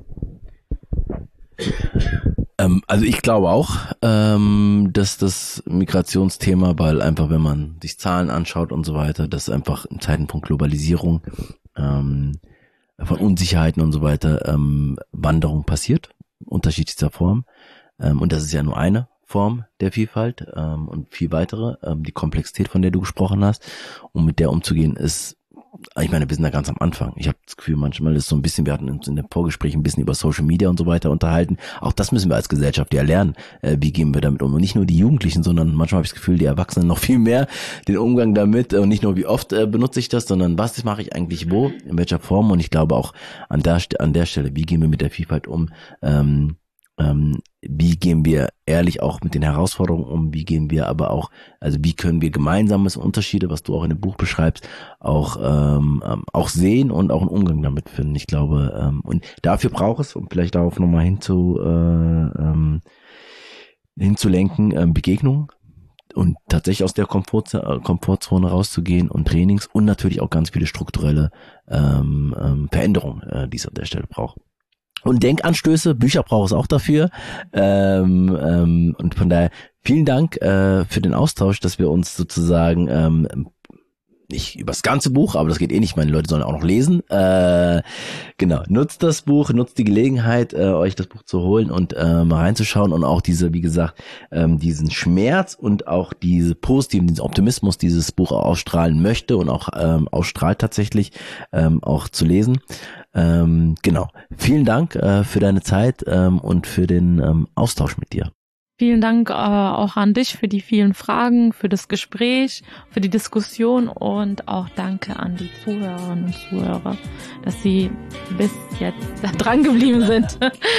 A: Ähm, also ich glaube auch, ähm, dass das Migrationsthema, weil einfach, wenn man sich Zahlen anschaut und so weiter, dass einfach in Zeiten von Globalisierung, ähm, von Unsicherheiten und so weiter, ähm, Wanderung passiert, unterschiedlichster Form. Ähm, und das ist ja nur eine Form der Vielfalt ähm, und viel weitere. Ähm, die Komplexität, von der du gesprochen hast, um mit der umzugehen, ist, ich meine, wir sind da ganz am Anfang. Ich habe das Gefühl, manchmal ist so ein bisschen, wir hatten uns in dem Vorgespräch ein bisschen über Social Media und so weiter unterhalten. Auch das müssen wir als Gesellschaft ja lernen. Äh, wie gehen wir damit um? Und nicht nur die Jugendlichen, sondern manchmal habe ich das Gefühl, die Erwachsenen noch viel mehr den Umgang damit. Und nicht nur, wie oft äh, benutze ich das, sondern was mache ich eigentlich wo, in welcher Form. Und ich glaube auch an der, an der Stelle, wie gehen wir mit der Vielfalt um? Ähm, ähm, wie gehen wir ehrlich auch mit den Herausforderungen um, wie gehen wir aber auch, also wie können wir gemeinsames Unterschiede, was du auch in dem Buch beschreibst, auch ähm, ähm, auch sehen und auch einen Umgang damit finden. Ich glaube, ähm, und dafür braucht es, um vielleicht darauf nochmal hinzu, äh, ähm, hinzulenken, ähm, Begegnungen und tatsächlich aus der Komfortzone, Komfortzone rauszugehen und Trainings und natürlich auch ganz viele strukturelle ähm, ähm, Veränderungen, äh, die es an der Stelle braucht. Und Denkanstöße, Bücher braucht es auch dafür. Ähm, ähm, und von daher vielen Dank äh, für den Austausch, dass wir uns sozusagen ähm, nicht über das ganze Buch, aber das geht eh nicht, meine Leute sollen auch noch lesen. Äh, genau, nutzt das Buch, nutzt die Gelegenheit, äh, euch das Buch zu holen und äh, mal reinzuschauen und auch diese, wie gesagt, ähm, diesen Schmerz und auch diese positiven, diesen Optimismus, dieses Buch auch ausstrahlen möchte und auch ähm, ausstrahlt tatsächlich, ähm, auch zu lesen. Ähm, genau. Vielen Dank äh, für deine Zeit ähm, und für den ähm, Austausch mit dir.
B: Vielen Dank äh, auch an dich für die vielen Fragen, für das Gespräch, für die Diskussion und auch danke an die Zuhörerinnen und Zuhörer, dass sie bis jetzt dran geblieben sind.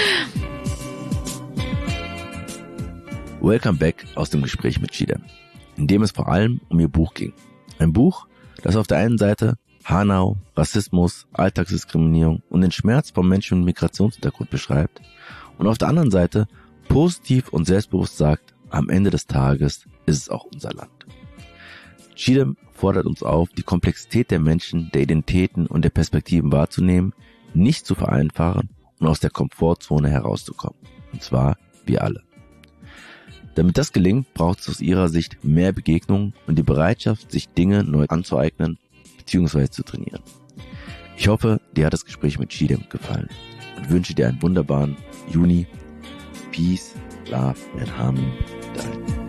A: Welcome back aus dem Gespräch mit Chidem, in dem es vor allem um ihr Buch ging. Ein Buch, das auf der einen Seite Hanau, Rassismus, Alltagsdiskriminierung und den Schmerz von Menschen mit Migrationshintergrund beschreibt und auf der anderen Seite positiv und selbstbewusst sagt, am Ende des Tages ist es auch unser Land. Cheatham fordert uns auf, die Komplexität der Menschen, der Identitäten und der Perspektiven wahrzunehmen, nicht zu vereinfachen und aus der Komfortzone herauszukommen. Und zwar wir alle. Damit das gelingt, braucht es aus ihrer Sicht mehr Begegnungen und die Bereitschaft, sich Dinge neu anzueignen bzw. zu trainieren. Ich hoffe, dir hat das Gespräch mit Cheatham gefallen und wünsche dir einen wunderbaren Juni. Peace, Love and Harmony. Dein